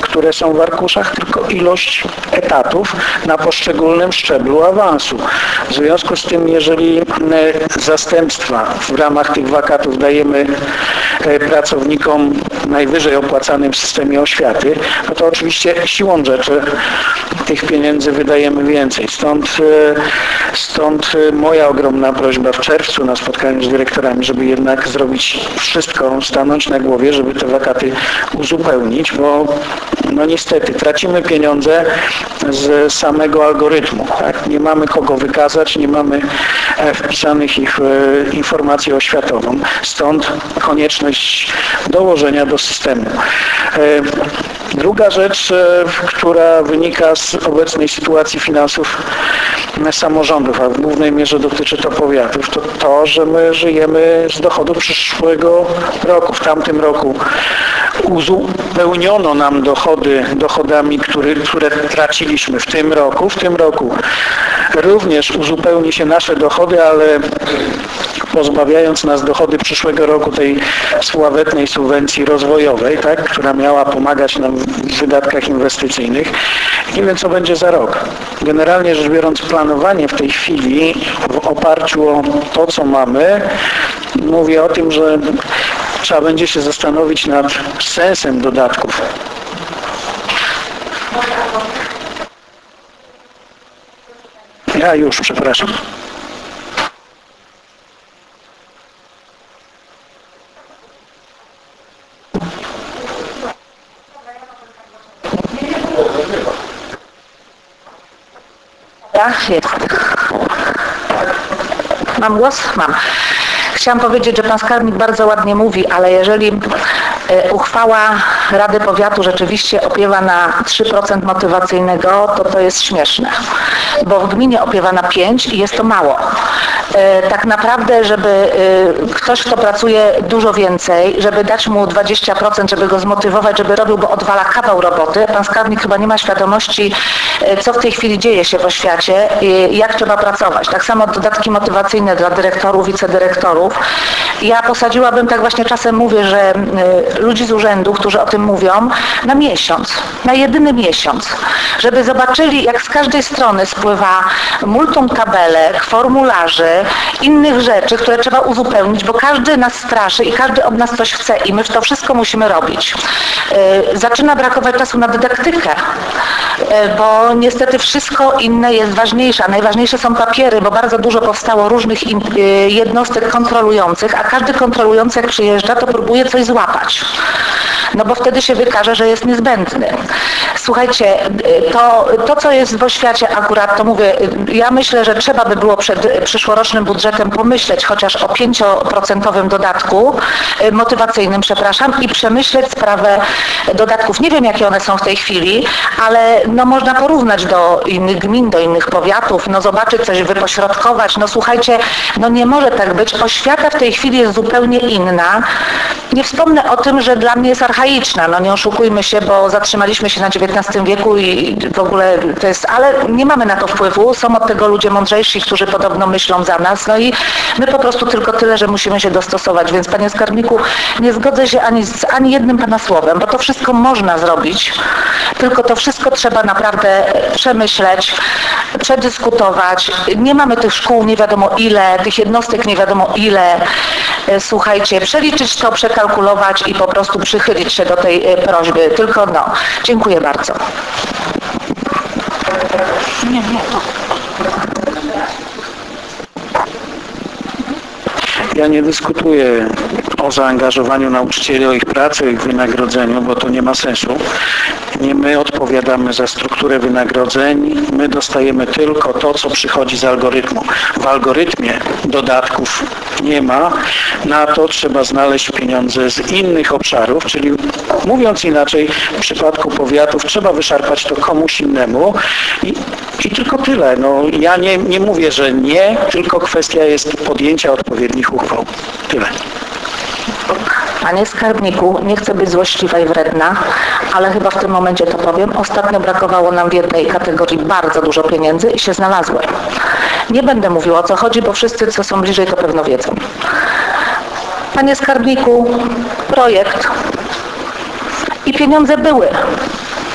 które są w arkuszach, tylko ilość etatów na poszczególnym szczeblu awansu. W związku z tym, jeżeli zastępstwa w ramach tych wakatów dajemy pracownikom najwyżej opłacanym w systemie oświaty, no to oczywiście siłą rzeczy tych pieniędzy wydajemy więcej. Stąd, stąd moja ogromna prośba w czerwcu na spotkaniu z dyrektorami, żeby jednak zrobić wszystko, stanąć na głowie, żeby te wakaty uzupełnić, bo no niestety tracimy pieniądze z samego algorytmu. Tak? Nie mamy kogo wykazać, nie mamy wpisanych ich w informację oświatową. Stąd konieczność dołożenia do systemu. Druga rzecz, która wynika z obecnej sytuacji finansów samorządów, a w głównej mierze dotyczy to powiatów, to to, że my żyjemy z dochodu przyszłego roku. W tamtym roku uzupełniono nam dochody dochodami, który, które traciliśmy w tym roku. W tym roku również uzupełni się nasze dochody, ale pozbawiając nas dochody przyszłego roku tej sławetnej subwencji rozwojowej, tak, która miała pomagać nam w wydatkach inwestycyjnych. Nie wiem, co będzie za rok. Generalnie rzecz biorąc, planowanie w tej chwili w oparciu o to, co mamy, mówi o tym, że trzeba będzie się zastanowić nad sensem dodatków. Ja już, przepraszam. Tak, jest. Mam głos? Mam. Chciałam powiedzieć, że pan skarbnik bardzo ładnie mówi, ale jeżeli uchwała Rady Powiatu rzeczywiście opiewa na trzy procent motywacyjnego, to to jest śmieszne, bo w gminie opiewa na pięć procent i jest to mało. Tak naprawdę, żeby ktoś, kto pracuje dużo więcej, żeby dać mu dwadzieścia procent, żeby go zmotywować, żeby robił, bo odwala kawał roboty. Pan skarbnik chyba nie ma świadomości, co w tej chwili dzieje się w oświacie i jak trzeba pracować. Tak samo dodatki motywacyjne dla dyrektorów, wicedyrektorów. Ja posadziłabym, tak właśnie czasem mówię, że ludzi z urzędu, którzy o tym mówią, na miesiąc, na jedyny miesiąc, żeby zobaczyli, jak z każdej strony spływa multum tabelek, formularzy, innych rzeczy, które trzeba uzupełnić, bo każdy nas straszy i każdy od nas coś chce i my to wszystko musimy robić. Zaczyna brakować czasu na dydaktykę, bo niestety wszystko inne jest ważniejsze, a najważniejsze są papiery, bo bardzo dużo powstało różnych jednostek kontrolujących, a każdy kontrolujący, jak przyjeżdża, to próbuje coś złapać. No bo wtedy się wykaże, że jest niezbędny. Słuchajcie, to, to co jest w oświacie akurat, to mówię, ja myślę, że trzeba by było przed przyszłorocznym budżetem pomyśleć chociaż o pięcioprocentowym dodatku, motywacyjnym, przepraszam, i przemyśleć sprawę dodatków. Nie wiem, jakie one są w tej chwili, ale no można porównać do innych gmin, do innych powiatów, no zobaczyć coś, wypośrodkować. No słuchajcie, no nie może tak być. Oświata w tej chwili jest zupełnie inna. Nie wspomnę o tym, że dla mnie jest archaiczna, no nie oszukujmy się, bo zatrzymaliśmy się na dziewiętnastym wieku i w ogóle to jest, ale nie mamy na to wpływu, są od tego ludzie mądrzejsi, którzy podobno myślą za nas, no i my po prostu tylko tyle, że musimy się dostosować, więc panie skarbniku, nie zgodzę się ani z ani jednym pana słowem, bo to wszystko można zrobić, tylko to wszystko trzeba naprawdę przemyśleć, przedyskutować. Nie mamy tych szkół nie wiadomo ile, tych jednostek nie wiadomo ile. Słuchajcie, przeliczyć to, przekalkulować i po prostu przychylić się do tej prośby. Tylko no, dziękuję bardzo. Nie, nie, to. Ja nie dyskutuję o zaangażowaniu nauczycieli, o ich pracy, o ich wynagrodzeniu, bo to nie ma sensu. Nie my odpowiadamy za strukturę wynagrodzeń, my dostajemy tylko to, co przychodzi z algorytmu. W algorytmie dodatków nie ma, na to trzeba znaleźć pieniądze z innych obszarów, czyli mówiąc inaczej, w przypadku powiatów trzeba wyszarpać to komuś innemu i, i tylko tyle. No, ja nie, nie mówię, że nie, tylko kwestia jest podjęcia odpowiednich uchwał. Tyle. Panie skarbniku, nie chcę być złośliwa i wredna, ale chyba w tym momencie to powiem. Ostatnio brakowało nam w jednej kategorii bardzo dużo pieniędzy i się znalazły. Nie będę mówiła, o co chodzi, bo wszyscy, co są bliżej, to pewno wiedzą. Panie skarbniku, projekt i pieniądze były.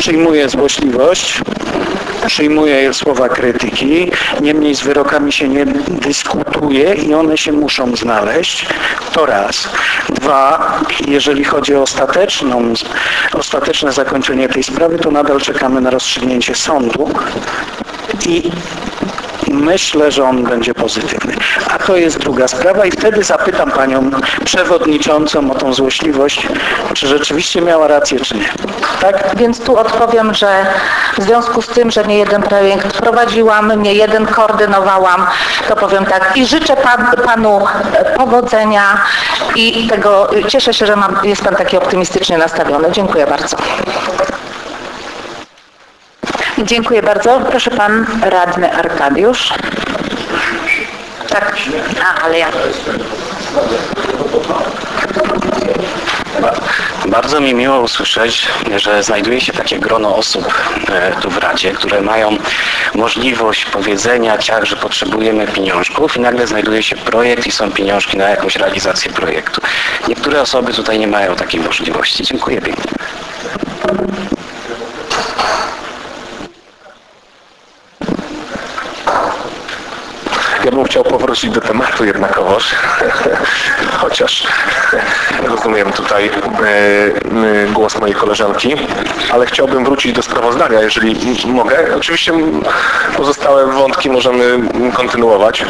przyjmuję złośliwość, przyjmuję słowa krytyki, niemniej z wyrokami się nie dyskutuje i one się muszą znaleźć. To raz. Dwa, jeżeli chodzi o ostateczną, ostateczne zakończenie tej sprawy, to nadal czekamy na rozstrzygnięcie sądu i myślę, że on będzie pozytywny. A to jest druga sprawa i wtedy zapytam panią przewodniczącą o tą złośliwość, czy rzeczywiście miała rację, czy nie. Tak? Więc tu odpowiem, że w związku z tym, że nie jeden projekt prowadziłam, nie jeden koordynowałam, to powiem tak i życzę pan, panu powodzenia i tego, cieszę się, że mam, jest pan taki optymistycznie nastawiony. Dziękuję bardzo. Dziękuję bardzo. Proszę pan radny Arkadiusz. Tak. A, ale ja. Bardzo mi miło usłyszeć, że znajduje się takie grono osób tu w Radzie, które mają możliwość powiedzenia ciach, że potrzebujemy pieniążków i nagle znajduje się projekt i są pieniążki na jakąś realizację projektu. Niektóre osoby tutaj nie mają takiej możliwości. Dziękuję pięknie. Ja bym chciał powrócić do tematu jednakowoż, chociaż rozumiem tutaj e, głos mojej koleżanki, ale chciałbym wrócić do sprawozdania, jeżeli mogę. Oczywiście pozostałe wątki możemy kontynuować.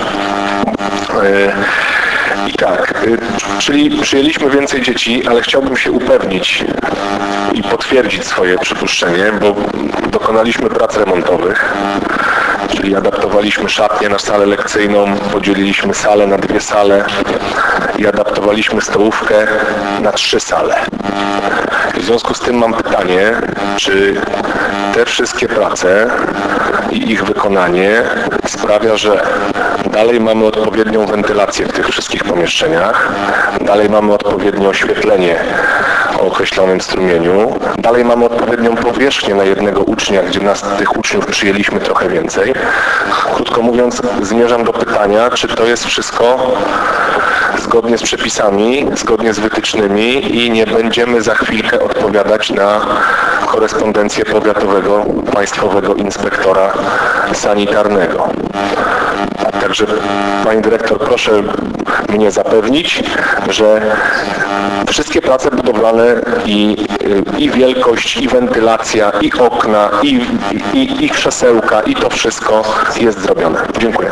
E, I tak, czyli przyjęliśmy więcej dzieci, ale chciałbym się upewnić i potwierdzić swoje przypuszczenie, bo dokonaliśmy prac remontowych, czyli adaptowaliśmy szatnię na salę lekcyjną, podzieliliśmy salę na dwie sale i adaptowaliśmy stołówkę na trzy sale. W związku z tym mam pytanie, czy te wszystkie prace i ich wykonanie sprawia, że dalej mamy odpowiednią wentylację w tych wszystkich pomieszczeniach, dalej mamy odpowiednie oświetlenie o określonym strumieniu, dalej mamy odpowiednią powierzchnię na jednego ucznia, gdzie nas tych uczniów przyjęliśmy trochę więcej. Krótko mówiąc, zmierzam do pytania, czy to jest wszystko zgodnie z przepisami, zgodnie z wytycznymi i nie będziemy za chwilkę odpowiadać na korespondencję powiatowego państwowego inspektora sanitarnego. Także pani dyrektor, proszę mnie zapewnić, że wszystkie prace budowlane i, i wielkość, i wentylacja, i okna, i, i, i krzesełka, i to wszystko jest zrobione. Dziękuję.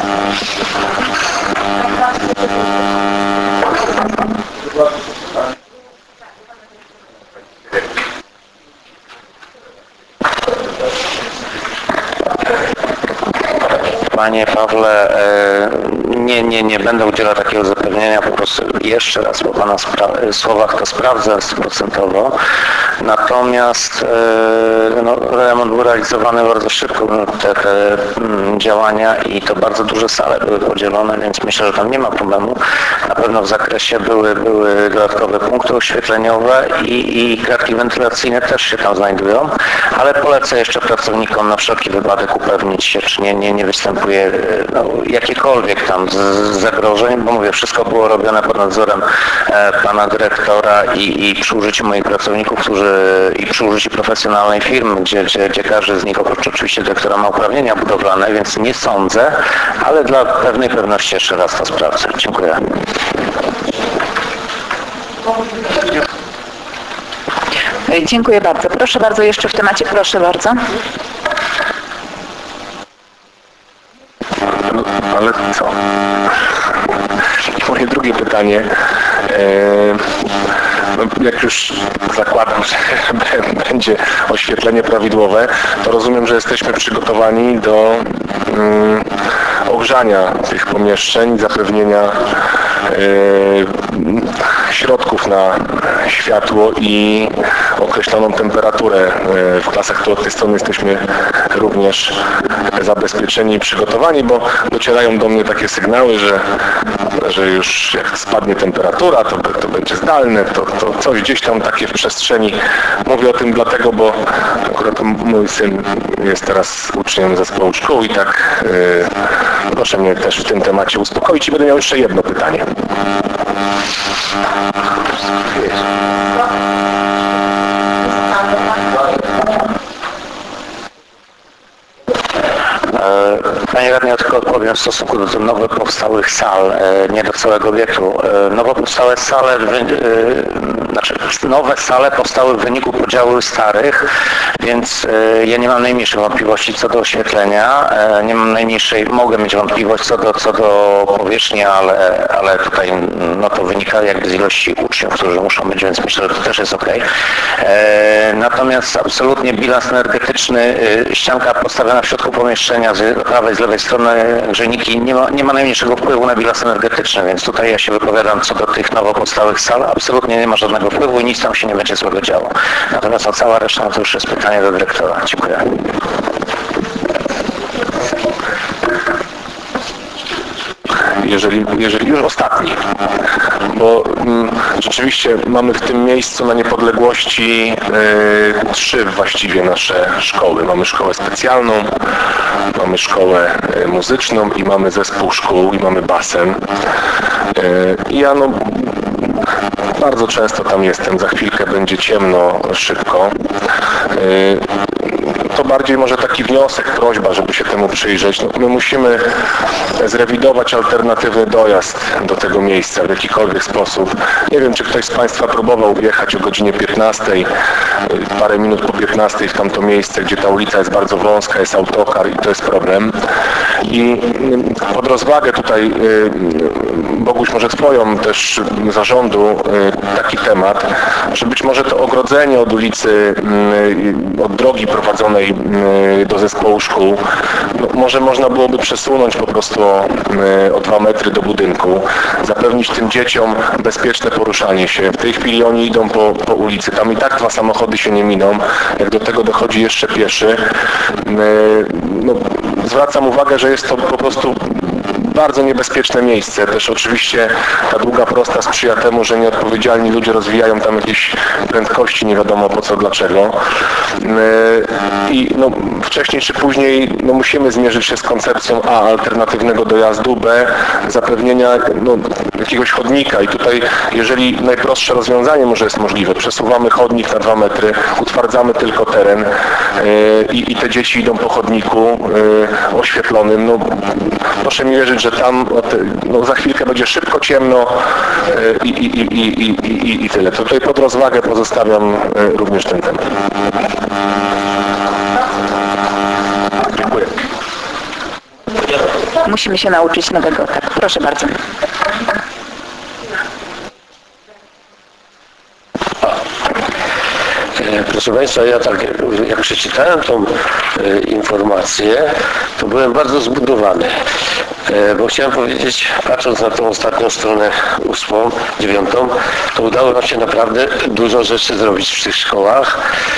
Panie Pawle, nie, nie, nie będę udzielał takiego zapewnienia, po prostu jeszcze raz po Pana spra- słowach to sprawdzę stuprocentowo. Natomiast no, remont był realizowany bardzo szybko, te, te działania i to bardzo duże sale były podzielone, więc myślę, że tam nie ma problemu. Na pewno w zakresie były, były dodatkowe punkty oświetleniowe i, i kratki wentylacyjne też się tam znajdują, ale polecę jeszcze pracownikom na wszelki wypadek upewnić się, czy nie, nie, nie występuje no, jakiekolwiek tam z, z zagrożeń, bo mówię, wszystko było robione pod nadzorem e, pana dyrektora i, i przy użyciu moich pracowników, którzy i przy użyciu profesjonalnej firmy, gdzie, gdzie, gdzie każdy z nich oprócz oczywiście dyrektora ma uprawnienia budowlane, więc nie sądzę, ale dla pewnej pewności jeszcze raz to sprawdzę. Dziękuję. Dziękuję bardzo. Proszę bardzo, jeszcze w temacie, proszę bardzo. Ale co? I moje drugie pytanie. Jak już zakładam, że będzie oświetlenie prawidłowe, to rozumiem, że jesteśmy przygotowani do um, ogrzania tych pomieszczeń, zapewnienia y, środków na światło i określoną temperaturę. W klasach tu od tej strony jesteśmy również zabezpieczeni i przygotowani, bo docierają do mnie takie sygnały, że, że już jak spadnie temperatura, to, to będzie zdalne, to, to coś gdzieś tam takie w przestrzeni. Mówię o tym dlatego, bo akurat mój syn jest teraz uczniem zespołu szkół i tak yy, proszę mnie też w tym temacie uspokoić i będę miał jeszcze jedno pytanie. pytanie, tylko odpowiem w stosunku do nowo powstałych sal, nie do całego obiektu. Nowo powstałe sale, znaczy nowe sale powstały w wyniku podziału starych, więc ja nie mam najmniejszych wątpliwości co do oświetlenia, nie mam najmniejszej, mogę mieć wątpliwość co do, co do powierzchni, ale, ale tutaj no to wynika jakby z ilości uczniów, którzy muszą być, więc myślę, że to też jest ok. Natomiast absolutnie bilans energetyczny, ścianka postawiona w środku pomieszczenia z prawej, z lewej strony grzejniki nie ma, nie ma najmniejszego wpływu na bilans energetyczny, więc tutaj ja się wypowiadam co do tych nowo powstałych sal, absolutnie nie ma żadnego wpływu i nic tam się nie będzie złego działo. Natomiast o cała reszta to już jest pytanie do dyrektora. Dziękuję. Jeżeli, jeżeli już ostatni, bo mm, rzeczywiście mamy w tym miejscu na Niepodległości y, trzy właściwie nasze szkoły. Mamy szkołę specjalną, mamy szkołę y, muzyczną i mamy zespół szkół i mamy basen. Y, ja no bardzo często tam jestem, za chwilkę będzie ciemno szybko. Y, to bardziej może taki wniosek, prośba, żeby się temu przyjrzeć. No, my musimy zrewidować alternatywny dojazd do tego miejsca w jakikolwiek sposób. Nie wiem, czy ktoś z Państwa próbował wjechać o godzinie piętnastej, parę minut po piętnastej w tamto miejsce, gdzie ta ulica jest bardzo wąska, jest autokar i to jest problem. I pod rozwagę tutaj, Boguś, może Twoją też zarządu taki temat, że być może to ogrodzenie od ulicy, od drogi prowadzonej do zespołu szkół, no, może można byłoby przesunąć po prostu o, o dwa metry do budynku, zapewnić tym dzieciom bezpieczne poruszanie się. W tej chwili oni idą po, po ulicy, tam i tak dwa samochody się nie miną, jak do tego dochodzi jeszcze pieszy. No, zwracam uwagę, że jest to po prostu bardzo niebezpieczne miejsce. Też oczywiście ta długa prosta sprzyja temu, że nieodpowiedzialni ludzie rozwijają tam jakieś prędkości, nie wiadomo po co, dlaczego. I no, wcześniej czy później no, musimy zmierzyć się z koncepcją A, alternatywnego dojazdu, B, zapewnienia no, jakiegoś chodnika. I tutaj, jeżeli najprostsze rozwiązanie może jest możliwe, przesuwamy chodnik na dwa metry, utwardzamy tylko teren i, i te dzieci idą po chodniku oświetlonym. No, proszę mi wierzyć, że tam no, za chwilkę będzie szybko ciemno i, i, i, i, i, i tyle. To tutaj pod rozwagę pozostawiam również ten temat. Dziękuję. Musimy się nauczyć nowego. Tak, proszę bardzo. Proszę Państwa, ja tak jak przeczytałem tą e, informację, to byłem bardzo zbudowany, e, bo chciałem powiedzieć, patrząc na tą ostatnią stronę ósmą, dziewiątą, to udało nam się naprawdę dużo rzeczy zrobić w tych szkołach,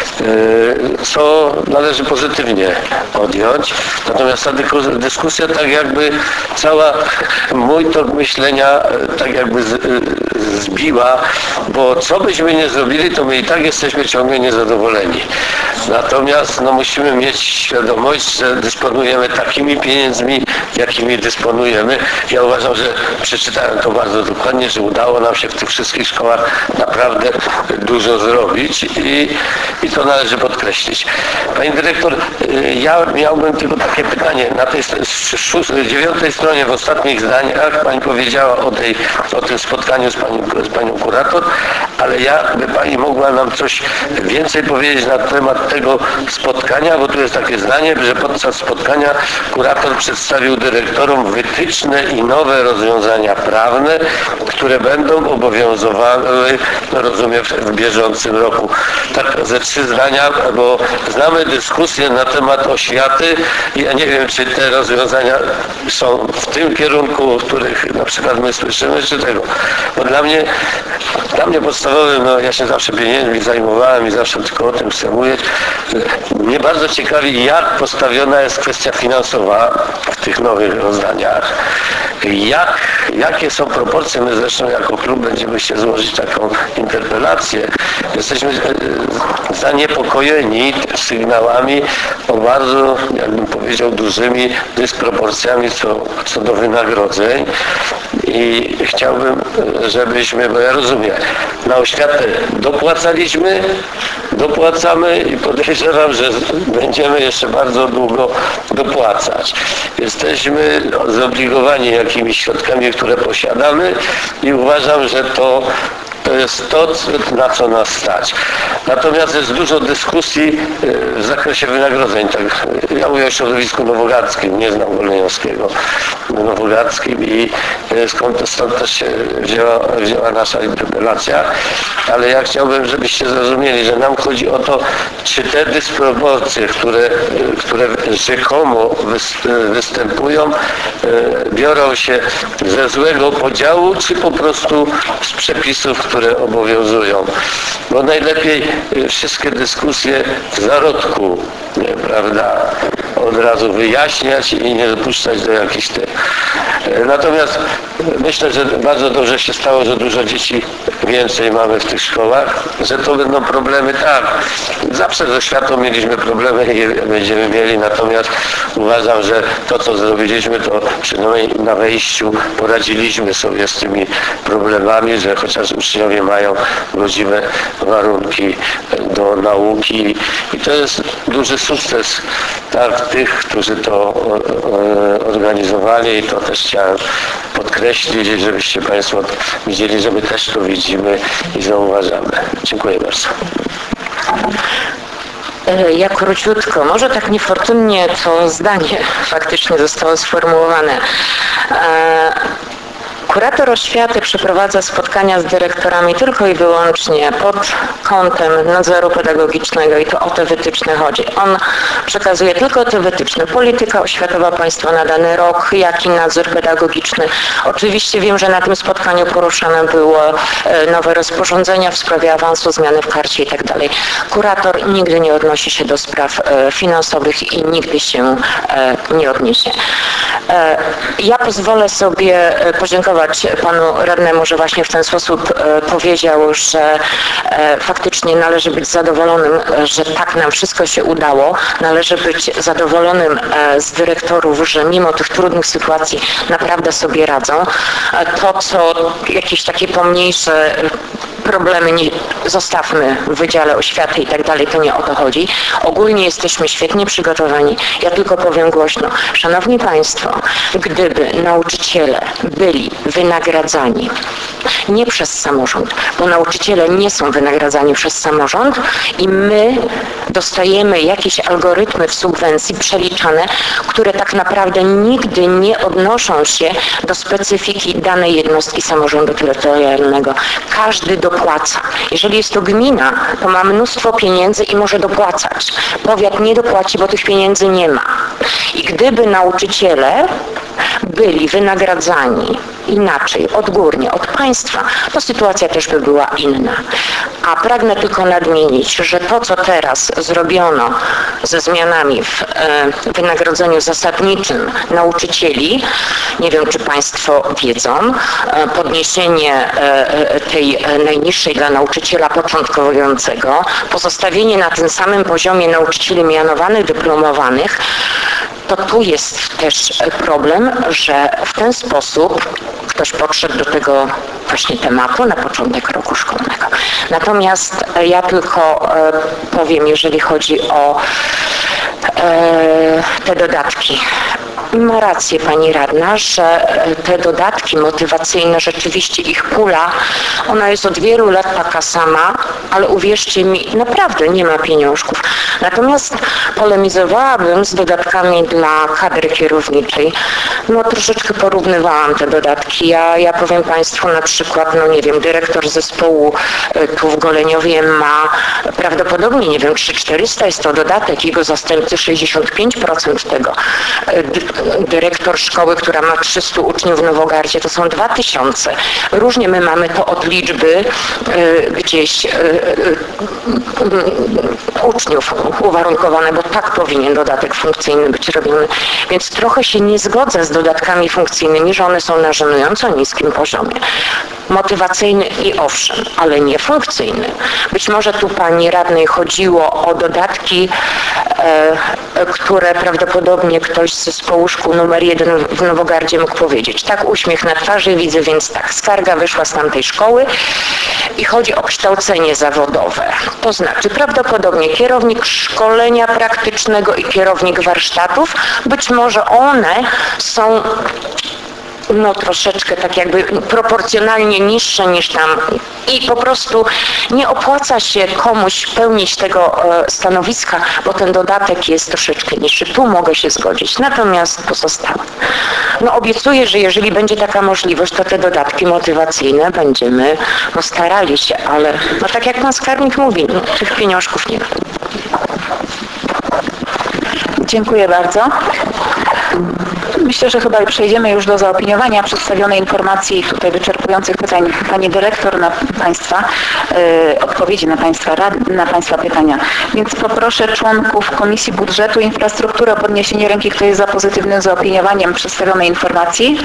e, co należy pozytywnie odjąć. Natomiast ta dyskusja tak jakby cała mój tok myślenia tak jakby z, zbiła, bo co byśmy nie zrobili, to my i tak jesteśmy ciągle niezadowoleni. Natomiast no, musimy mieć świadomość, że dysponujemy takimi pieniędzmi, jakimi dysponujemy. Ja uważam, że przeczytałem to bardzo dokładnie, że udało nam się w tych wszystkich szkołach naprawdę dużo zrobić i, i to należy podkreślić. Pani dyrektor, ja miałbym tylko takie pytanie. Na tej dziewiątej stronie w ostatnich zdaniach Pani powiedziała o, tej, o tym spotkaniu z Panią, z panią kurator, ale jakby Pani mogła nam coś więcej powiedzieć na temat tego spotkania, bo tu jest takie zdanie, że podczas spotkania kurator przedstawił dyrektorom wytyczne i nowe rozwiązania prawne, które będą obowiązywały, no rozumiem, w bieżącym roku. Tak ze trzy zdania, bo znamy dyskusję na temat oświaty i ja nie wiem, czy te rozwiązania są w tym kierunku, w których na przykład my słyszymy, czy tego. Bo dla mnie, dla mnie podstawowym, no ja się zawsze pieniędzmi zajmowałem i zawsze tylko o tym chcę mówić. Mnie bardzo ciekawi, jak postawiona jest kwestia finansowa w tych nowych rozdaniach. Jak, jakie są proporcje? My zresztą jako klub będziemy się złożyć taką interpelację. Jesteśmy zaniepokojeni sygnałami o bardzo, jakbym powiedział, dużymi dysproporcjami co, co do wynagrodzeń. I I chciałbym, żebyśmy, bo ja rozumiem, na oświatę dopłacaliśmy, dopłacamy i podejrzewam, że będziemy jeszcze bardzo długo dopłacać. Jesteśmy zobligowani jakimiś środkami, które posiadamy i uważam, że to To jest to, na co nas stać. Natomiast jest dużo dyskusji w zakresie wynagrodzeń. Tak, ja mówię o środowisku nowogardzkim, nie znam Goleniowskiego, nowogardzkim i skąd, stąd też się wzięła, wzięła nasza interpelacja, ale ja chciałbym, żebyście zrozumieli, że nam chodzi o to, czy te dysproporcje, które, które rzekomo występują, biorą się ze złego podziału, czy po prostu z przepisów, które obowiązują. Bo najlepiej wszystkie dyskusje w zarodku, prawda, od razu wyjaśniać i nie dopuszczać do jakichś tych. Natomiast myślę, że bardzo dobrze się stało, że dużo dzieci więcej mamy w tych szkołach, że to będą problemy, tak, zawsze ze oświatą mieliśmy problemy i je będziemy mieli, natomiast uważam, że to, co zrobiliśmy, to przynajmniej na wejściu poradziliśmy sobie z tymi problemami, że chociaż uczniowie mają godziwe warunki do nauki i to jest duży sukces, tak, tych, którzy to organizowali i to też chciałem podkreślić, żebyście Państwo widzieli, że my też to widzimy i zauważamy. Dziękuję bardzo. Ja króciutko, może tak niefortunnie to zdanie faktycznie zostało sformułowane. Kurator oświaty przeprowadza spotkania z dyrektorami tylko i wyłącznie pod kątem nadzoru pedagogicznego i to o te wytyczne chodzi. On przekazuje tylko te wytyczne. Polityka oświatowa państwa na dany rok, jaki nadzór pedagogiczny. Oczywiście wiem, że na tym spotkaniu poruszane było nowe rozporządzenia w sprawie awansu, zmiany w karcie i tak dalej. Kurator nigdy nie odnosi się do spraw finansowych i nigdy się nie odniesie. Ja pozwolę sobie podziękować panu radnemu, że właśnie w ten sposób powiedział, że faktycznie należy być zadowolonym, że tak nam wszystko się udało. Należy być zadowolonym z dyrektorów, że mimo tych trudnych sytuacji naprawdę sobie radzą. To, co jakieś takie pomniejsze problemy nie zostawmy w Wydziale Oświaty i tak dalej, to nie o to chodzi. Ogólnie jesteśmy świetnie przygotowani. Ja tylko powiem głośno. Szanowni Państwo, gdyby nauczyciele byli wynagradzani nie przez samorząd, bo nauczyciele nie są wynagradzani przez samorząd i my dostajemy jakieś algorytmy w subwencji przeliczane, które tak naprawdę nigdy nie odnoszą się do specyfiki danej jednostki samorządu terytorialnego. Każdy dopłaca. Jeżeli jest to gmina, to ma mnóstwo pieniędzy i może dopłacać. Powiat nie dopłaci, bo tych pieniędzy nie ma. I gdyby nauczyciele byli wynagradzani inaczej, odgórnie, od państwa, to sytuacja też by była inna. A pragnę tylko nadmienić, że to, co teraz zrobiono ze zmianami w e, wynagrodzeniu zasadniczym nauczycieli, nie wiem, czy Państwo wiedzą, e, podniesienie e, tej najniższej dla nauczyciela początkującego, pozostawienie na tym samym poziomie nauczycieli mianowanych, dyplomowanych, to tu jest też problem, że w ten sposób ktoś podszedł do tego właśnie tematu na początek roku szkolnego. Natomiast ja tylko powiem, jeżeli chodzi o te dodatki. Ma rację pani radna, że te dodatki motywacyjne, rzeczywiście ich pula, ona jest od wielu lat taka sama, ale uwierzcie mi, naprawdę nie ma pieniążków. Natomiast polemizowałabym z dodatkami dla kadry kierowniczej. No troszeczkę porównywałam te dodatki. Ja, ja powiem Państwu na przykład, no nie wiem, dyrektor zespołu tu w Goleniowie ma prawdopodobnie, nie wiem, trzy tysiące czterysta jest to dodatek, jego zastępcy sześćdziesiąt pięć procent tego. Dyrektor szkoły, która ma trzystu uczniów w Nowogardzie, to są dwa tysiące. Różnie my mamy to od liczby y, gdzieś y, y, y, uczniów uwarunkowane, bo tak powinien dodatek funkcyjny być robiony. Więc trochę się nie zgodzę z dodatkami funkcyjnymi, że one są na żenująco niskim poziomie. motywacyjny i owszem, ale nie funkcyjny. Być może tu pani radnej chodziło o dodatki, e, które prawdopodobnie ktoś z zespołu szkół numer jeden w Nowogardzie mógł powiedzieć. Tak, uśmiech na twarzy widzę, więc tak, skarga wyszła z tamtej szkoły i chodzi o kształcenie zawodowe. To znaczy prawdopodobnie kierownik szkolenia praktycznego i kierownik warsztatów, być może one są no troszeczkę tak jakby proporcjonalnie niższe niż tam i po prostu nie opłaca się komuś pełnić tego e, stanowiska, bo ten dodatek jest troszeczkę niższy. Tu mogę się zgodzić. Natomiast pozostałe. No obiecuję, że jeżeli będzie taka możliwość, to te dodatki motywacyjne będziemy no, starali się, ale no tak jak pan skarbnik mówi, no, tych pieniążków nie ma. Dziękuję bardzo. Myślę, że chyba przejdziemy już do zaopiniowania przedstawionej informacji i tutaj wyczerpujących pytań Pani Dyrektor na Państwa, yy, odpowiedzi na Państwa, rad, na Państwa pytania. Więc poproszę członków Komisji Budżetu i Infrastruktury o podniesienie ręki, kto jest za pozytywnym zaopiniowaniem przedstawionej informacji.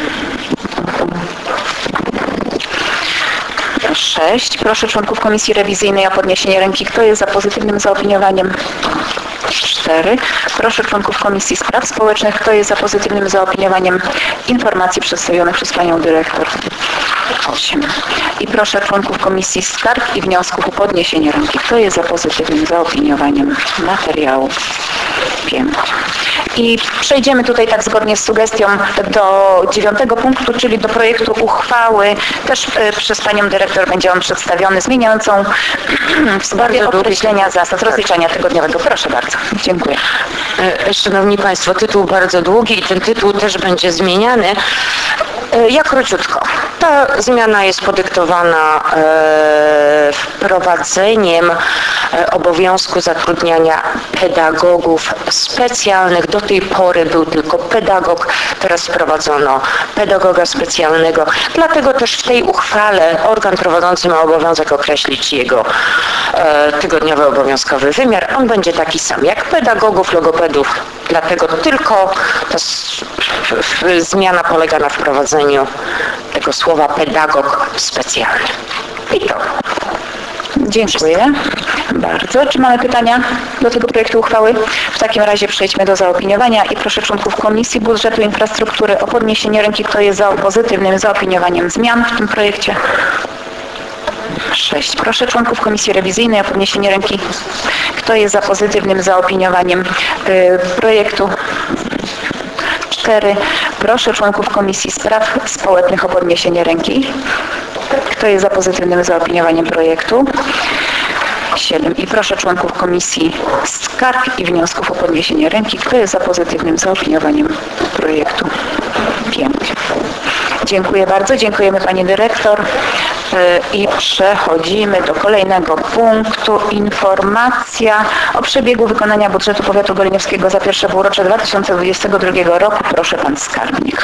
Sześć. Proszę członków Komisji Rewizyjnej o podniesienie ręki, kto jest za pozytywnym zaopiniowaniem. Cztery. Proszę członków Komisji Spraw Społecznych, kto jest za pozytywnym zaopiniowaniem informacji przedstawionych przez Panią Dyrektor. Osiem. I proszę członków Komisji Skarg i Wniosków o podniesienie ręki, kto jest za pozytywnym zaopiniowaniem materiału. Pięć. I przejdziemy tutaj tak zgodnie z sugestią do dziewiątego punktu, czyli do projektu uchwały. Też y, przez Panią Dyrektor będzie on przedstawiony, zmieniającą w sprawie określenia zasad rozliczania tygodniowego. Proszę bardzo. Dziękuję. Szanowni Państwo, tytuł bardzo długi i ten tytuł też będzie zmieniany. Ja króciutko. Ta zmiana jest podyktowana e, wprowadzeniem e, obowiązku zatrudniania pedagogów specjalnych. Do tej pory był tylko pedagog, teraz wprowadzono pedagoga specjalnego. Dlatego też w tej uchwale organ prowadzący ma obowiązek określić jego e, tygodniowy obowiązkowy wymiar. On będzie taki sam jak pedagogów, logopedów. Dlatego tylko ta zmiana polega na wprowadzeniu tego słowa pedagog specjalny. I to. Dziękuję bardzo. Czy mamy pytania do tego projektu uchwały? W takim razie przejdźmy do zaopiniowania i proszę członków Komisji Budżetu i Infrastruktury o podniesienie ręki, kto jest za pozytywnym zaopiniowaniem zmian w tym projekcie. Sześć. Proszę członków Komisji Rewizyjnej o podniesienie ręki, kto jest za pozytywnym zaopiniowaniem y, projektu. Cztery. Proszę członków Komisji Spraw Społecznych o podniesienie ręki. Kto jest za pozytywnym zaopiniowaniem projektu? Siedem. I proszę członków Komisji Skarg i Wniosków o podniesienie ręki. Kto jest za pozytywnym zaopiniowaniem projektu? Pięć. Dziękuję bardzo. Dziękujemy Pani Dyrektor. I przechodzimy do kolejnego punktu. Informacja o przebiegu wykonania budżetu powiatu goleniowskiego za pierwsze półrocze dwa tysiące dwudziestego drugiego roku. Proszę Pan Skarbnik.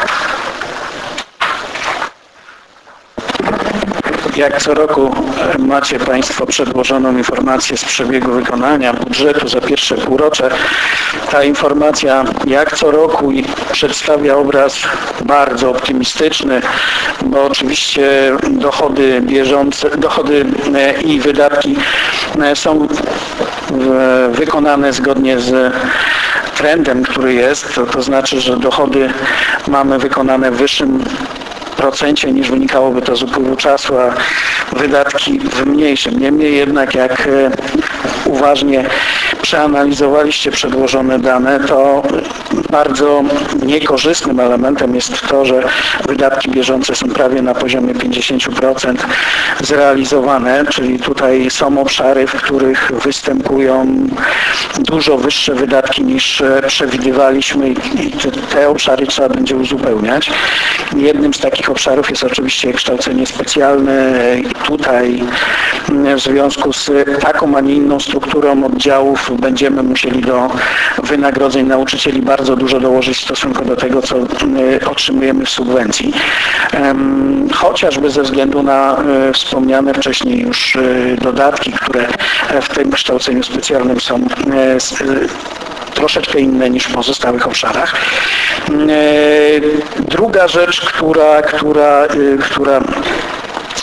Jak co roku macie Państwo przedłożoną informację z przebiegu wykonania budżetu za pierwsze półrocze. Ta informacja jak co roku przedstawia obraz bardzo optymistyczny, bo oczywiście dochody bieżące, dochody i wydatki są wykonane zgodnie z trendem, który jest. To, to znaczy, że dochody mamy wykonane w wyższym procencie niż wynikałoby to z upływu czasu, a wydatki w mniejszym. Niemniej jednak jak uważnie przeanalizowaliście przedłożone dane, to bardzo niekorzystnym elementem jest to, że wydatki bieżące są prawie na poziomie pięćdziesiąt procent zrealizowane, czyli tutaj są obszary, w których występują dużo wyższe wydatki niż przewidywaliśmy i te obszary trzeba będzie uzupełniać. Jednym z takich obszarów jest oczywiście kształcenie specjalne. Tutaj w związku z taką, a nie inną strukturą oddziałów będziemy musieli do wynagrodzeń nauczycieli bardzo dużo dołożyć w stosunku do tego, co otrzymujemy w subwencji. Chociażby ze względu na wspomniane wcześniej już dodatki, które w tym kształceniu specjalnym są troszeczkę inne niż w pozostałych obszarach. Druga rzecz, która, która, która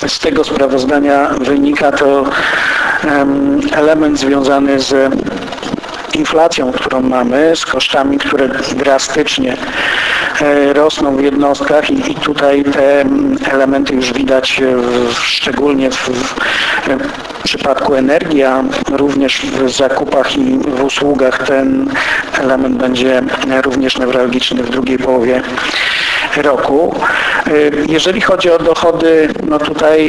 z tego sprawozdania wynika, to element związany z inflacją, którą mamy, z kosztami, które drastycznie rosną w jednostkach i, i tutaj te elementy już widać w, szczególnie w, w przypadku energii, a również w zakupach i w usługach ten element będzie również newralgiczny w drugiej połowie roku. Jeżeli chodzi o dochody, no tutaj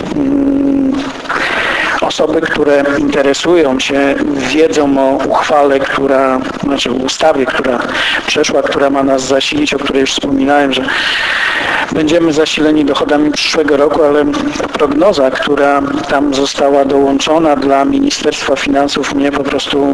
osoby, które interesują się, wiedzą o uchwale, która, znaczy ustawie, która przeszła, która ma nas zasilić, o której już wspominałem, że będziemy zasileni dochodami przyszłego roku, ale prognoza, która tam została dołączona dla Ministerstwa Finansów, mnie po prostu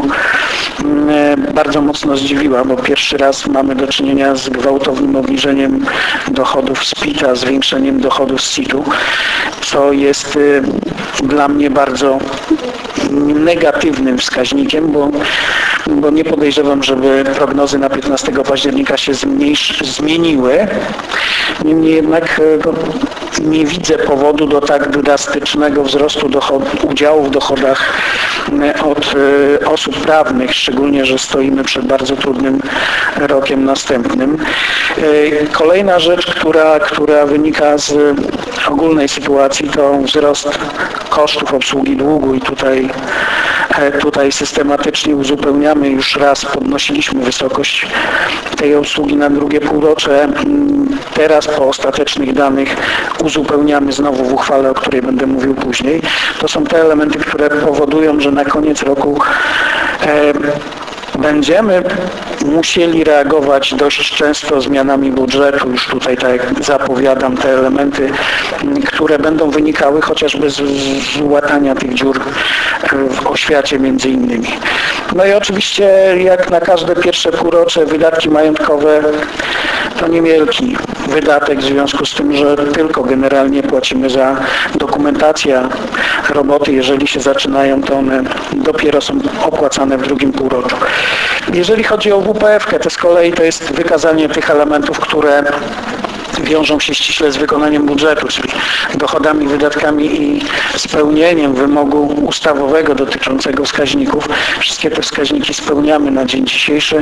bardzo mocno zdziwiła, bo pierwszy raz mamy do czynienia z gwałtownym obniżeniem dochodów z P I T-a, zwiększeniem dochodów z C I T-u, co jest dla mnie bardzo negatywnym wskaźnikiem, bo, bo nie podejrzewam, żeby prognozy na piętnastego października się zmniejsz, zmieniły. Niemniej jednak nie widzę powodu do tak drastycznego wzrostu dochod, udziału w dochodach od osób prawnych, szczególnie, że stoimy przed bardzo trudnym rokiem następnym. Kolejna rzecz, która, która wynika z ogólnej sytuacji, to wzrost kosztów obsługi długu i tutaj, tutaj systematycznie uzupełniamy, już raz podnosiliśmy wysokość tej obsługi na drugie półrocze. Teraz po ostatecznych danych uzupełniamy znowu w uchwale, o której będę mówił później. To są te elementy, które powodują, że na koniec roku e, będziemy musieli reagować dość często zmianami budżetu. Już tutaj, tak jak zapowiadam, te elementy, które będą wynikały chociażby z, z łatania tych dziur w oświacie między innymi. No i oczywiście jak na każde pierwsze półrocze wydatki majątkowe to niewielki wydatek w związku z tym, że tylko generalnie płacimy za dokumentację, roboty, jeżeli się zaczynają, to one dopiero są opłacane w drugim półroczu. Jeżeli chodzi o W P F-kę, to z kolei to jest wykazanie tych elementów, które wiążą się ściśle z wykonaniem budżetu, czyli dochodami, wydatkami i spełnieniem wymogu ustawowego dotyczącego wskaźników. Wszystkie te wskaźniki spełniamy na dzień dzisiejszy,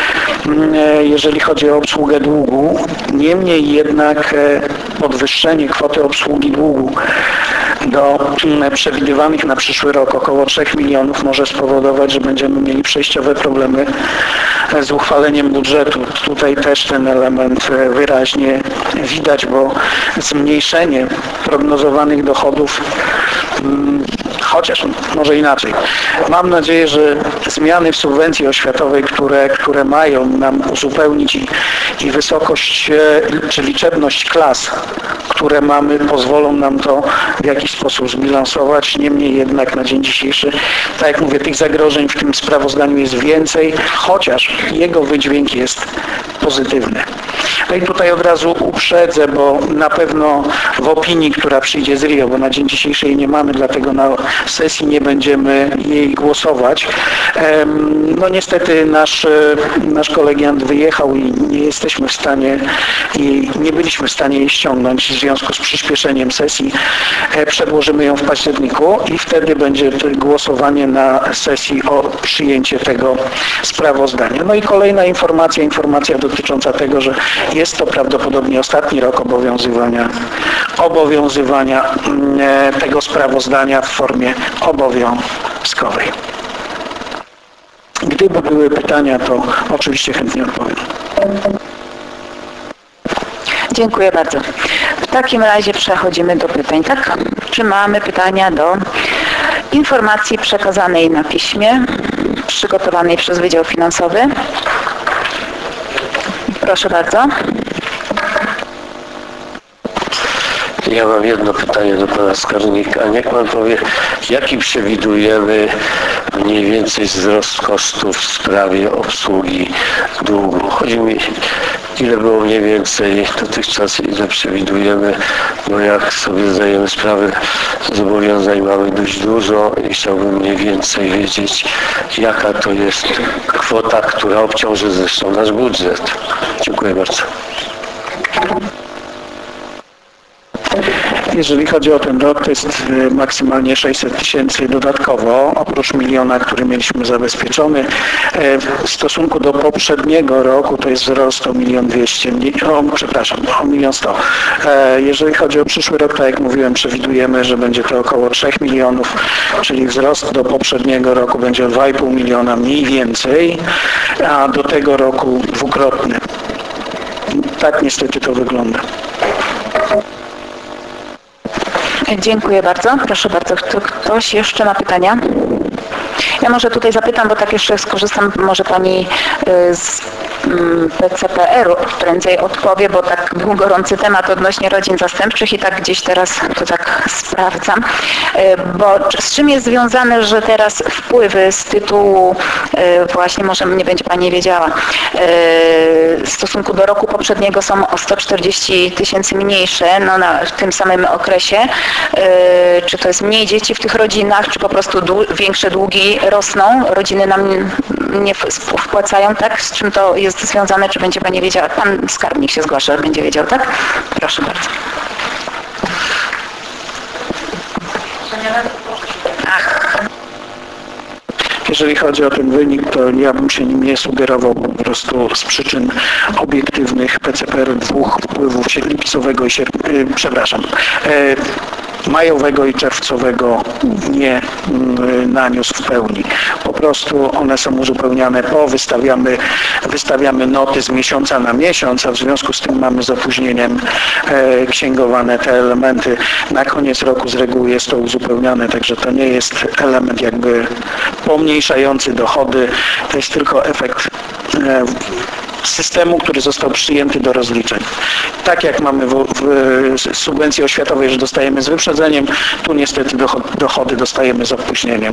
jeżeli chodzi o obsługę długu. Niemniej jednak podwyższenie kwoty obsługi długu do przewidywanych na przyszły rok około trzech milionów może spowodować, że będziemy mieli przejściowe problemy z uchwaleniem budżetu. Tutaj też ten element wyraźnie widać, bo zmniejszenie prognozowanych dochodów, chociaż może inaczej. Mam nadzieję, że zmiany w subwencji oświatowej, które, które mają nam uzupełnić i, i wysokość czy liczebność klas, które mamy, pozwolą nam to w jakiś sposób zbilansować. Niemniej jednak na dzień dzisiejszy, tak jak mówię, tych zagrożeń w tym sprawozdaniu jest więcej, chociaż jego wydźwięk jest pozytywny. No i tutaj od razu uprzedzę, bo na pewno w opinii, która przyjdzie z R I O, bo na dzień dzisiejszy jej nie mamy, dlatego na sesji nie będziemy jej głosować. No niestety nasz, nasz kolegiant wyjechał i nie jesteśmy w stanie, i nie byliśmy w stanie jej ściągnąć w związku z przyspieszeniem sesji. Przedłożymy ją w październiku i wtedy będzie głosowanie na sesji o przyjęcie tego sprawozdania. No i kolejna informacja, informacja dotycząca tego, że jest to prawdopodobnie ostatni rok obowiązywania, obowiązywania tego sprawozdania w formie obowiązkowej. Gdyby były pytania, to oczywiście chętnie odpowiem. Dziękuję bardzo. W takim razie przechodzimy do pytań, tak? Czy mamy pytania do informacji przekazanej na piśmie, przygotowanej przez Wydział Finansowy? Proszę bardzo. Ja mam jedno pytanie do pana skarbnika. Niech pan powie, jaki przewidujemy mniej więcej wzrost kosztów w sprawie obsługi długu? Chodzi mi, ile było mniej więcej dotychczas, ile przewidujemy, bo jak sobie zdajemy sprawę, zobowiązań mamy dość dużo i chciałbym mniej więcej wiedzieć, jaka to jest kwota, która obciąży zresztą nasz budżet. Dziękuję bardzo. jeżeli chodzi o ten rok, to jest maksymalnie sześćset tysięcy dodatkowo, oprócz miliona, który mieliśmy zabezpieczony. W stosunku do poprzedniego roku to jest wzrost o milion dwieście, o, przepraszam, o milion sto. Jeżeli chodzi o przyszły rok, tak jak mówiłem, przewidujemy, że będzie to około trzech milionów, czyli wzrost do poprzedniego roku będzie o dwa i pół miliona mniej więcej, a do tego roku dwukrotny. Tak niestety to wygląda. Dziękuję bardzo. Proszę bardzo, kto, ktoś jeszcze ma pytania? Ja może tutaj zapytam, bo tak jeszcze skorzystam, może Pani z P C P R-u prędzej odpowie, bo tak był gorący temat odnośnie rodzin zastępczych i tak gdzieś teraz to tak sprawdzam. Bo z czym jest związane, że teraz wpływy z tytułu, właśnie może nie będzie Pani wiedziała, w stosunku do roku poprzedniego są o sto czterdzieści tysięcy mniejsze, no na, w tym samym okresie. Czy to jest mniej dzieci w tych rodzinach, czy po prostu dłu- większe długi rosną, rodziny nam nie wpłacają, tak? Z czym to jest związane, czy będzie Pani wiedziała? Pan skarbnik się zgłasza, będzie wiedział, tak? Proszę bardzo. Ach. Jeżeli chodzi o ten wynik, to ja bym się nim nie sugerował po prostu z przyczyn obiektywnych P C P R dwóch wpływów lipcowego i sierp- przepraszam, majowego i czerwcowego nie naniósł w pełni. Po prostu one są uzupełniane po, wystawiamy, wystawiamy noty z miesiąca na miesiąc, a w związku z tym mamy z opóźnieniem e, księgowane te elementy. Na koniec roku z reguły jest to uzupełniane, także to nie jest element jakby pomniejszający dochody, to jest tylko efekt e, systemu, który został przyjęty do rozliczeń. Tak jak mamy w, w subwencji oświatowej, że dostajemy z wyprzedzeniem, tu niestety dochody dostajemy z opóźnieniem.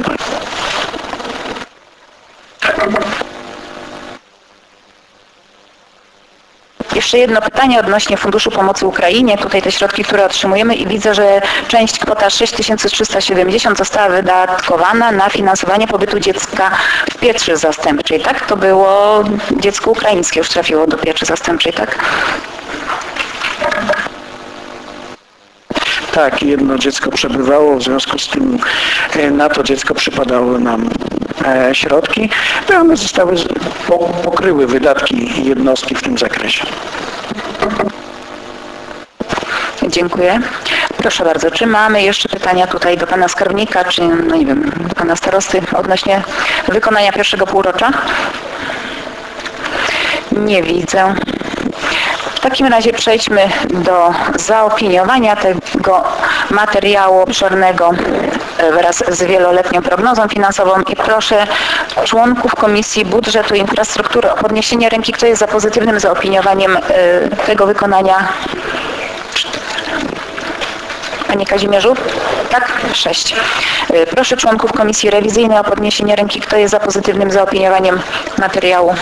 Jeszcze jedno pytanie odnośnie Funduszu Pomocy Ukrainie. Tutaj te środki, które otrzymujemy i widzę, że część kwota sześć tysięcy trzysta siedemdziesiąt została wydatkowana na finansowanie pobytu dziecka w pieczy zastępczej, tak? To było dziecko ukraińskie już trafiło do pieczy zastępczej, tak? Tak, jedno dziecko przebywało, w związku z tym na to dziecko przypadały nam środki, i one zostały, pokryły wydatki jednostki w tym zakresie. Dziękuję. Proszę bardzo, czy mamy jeszcze pytania tutaj do Pana Skarbnika, czy no nie wiem, do Pana Starosty odnośnie wykonania pierwszego półrocza? Nie widzę. W takim razie przejdźmy do zaopiniowania tego materiału obszernego wraz z wieloletnią prognozą finansową i proszę członków Komisji Budżetu i Infrastruktury o podniesienie ręki, kto jest za pozytywnym zaopiniowaniem tego wykonania. Panie Kazimierzu? Tak? Sześć. Proszę członków Komisji Rewizyjnej o podniesienie ręki, kto jest za pozytywnym zaopiniowaniem materiału.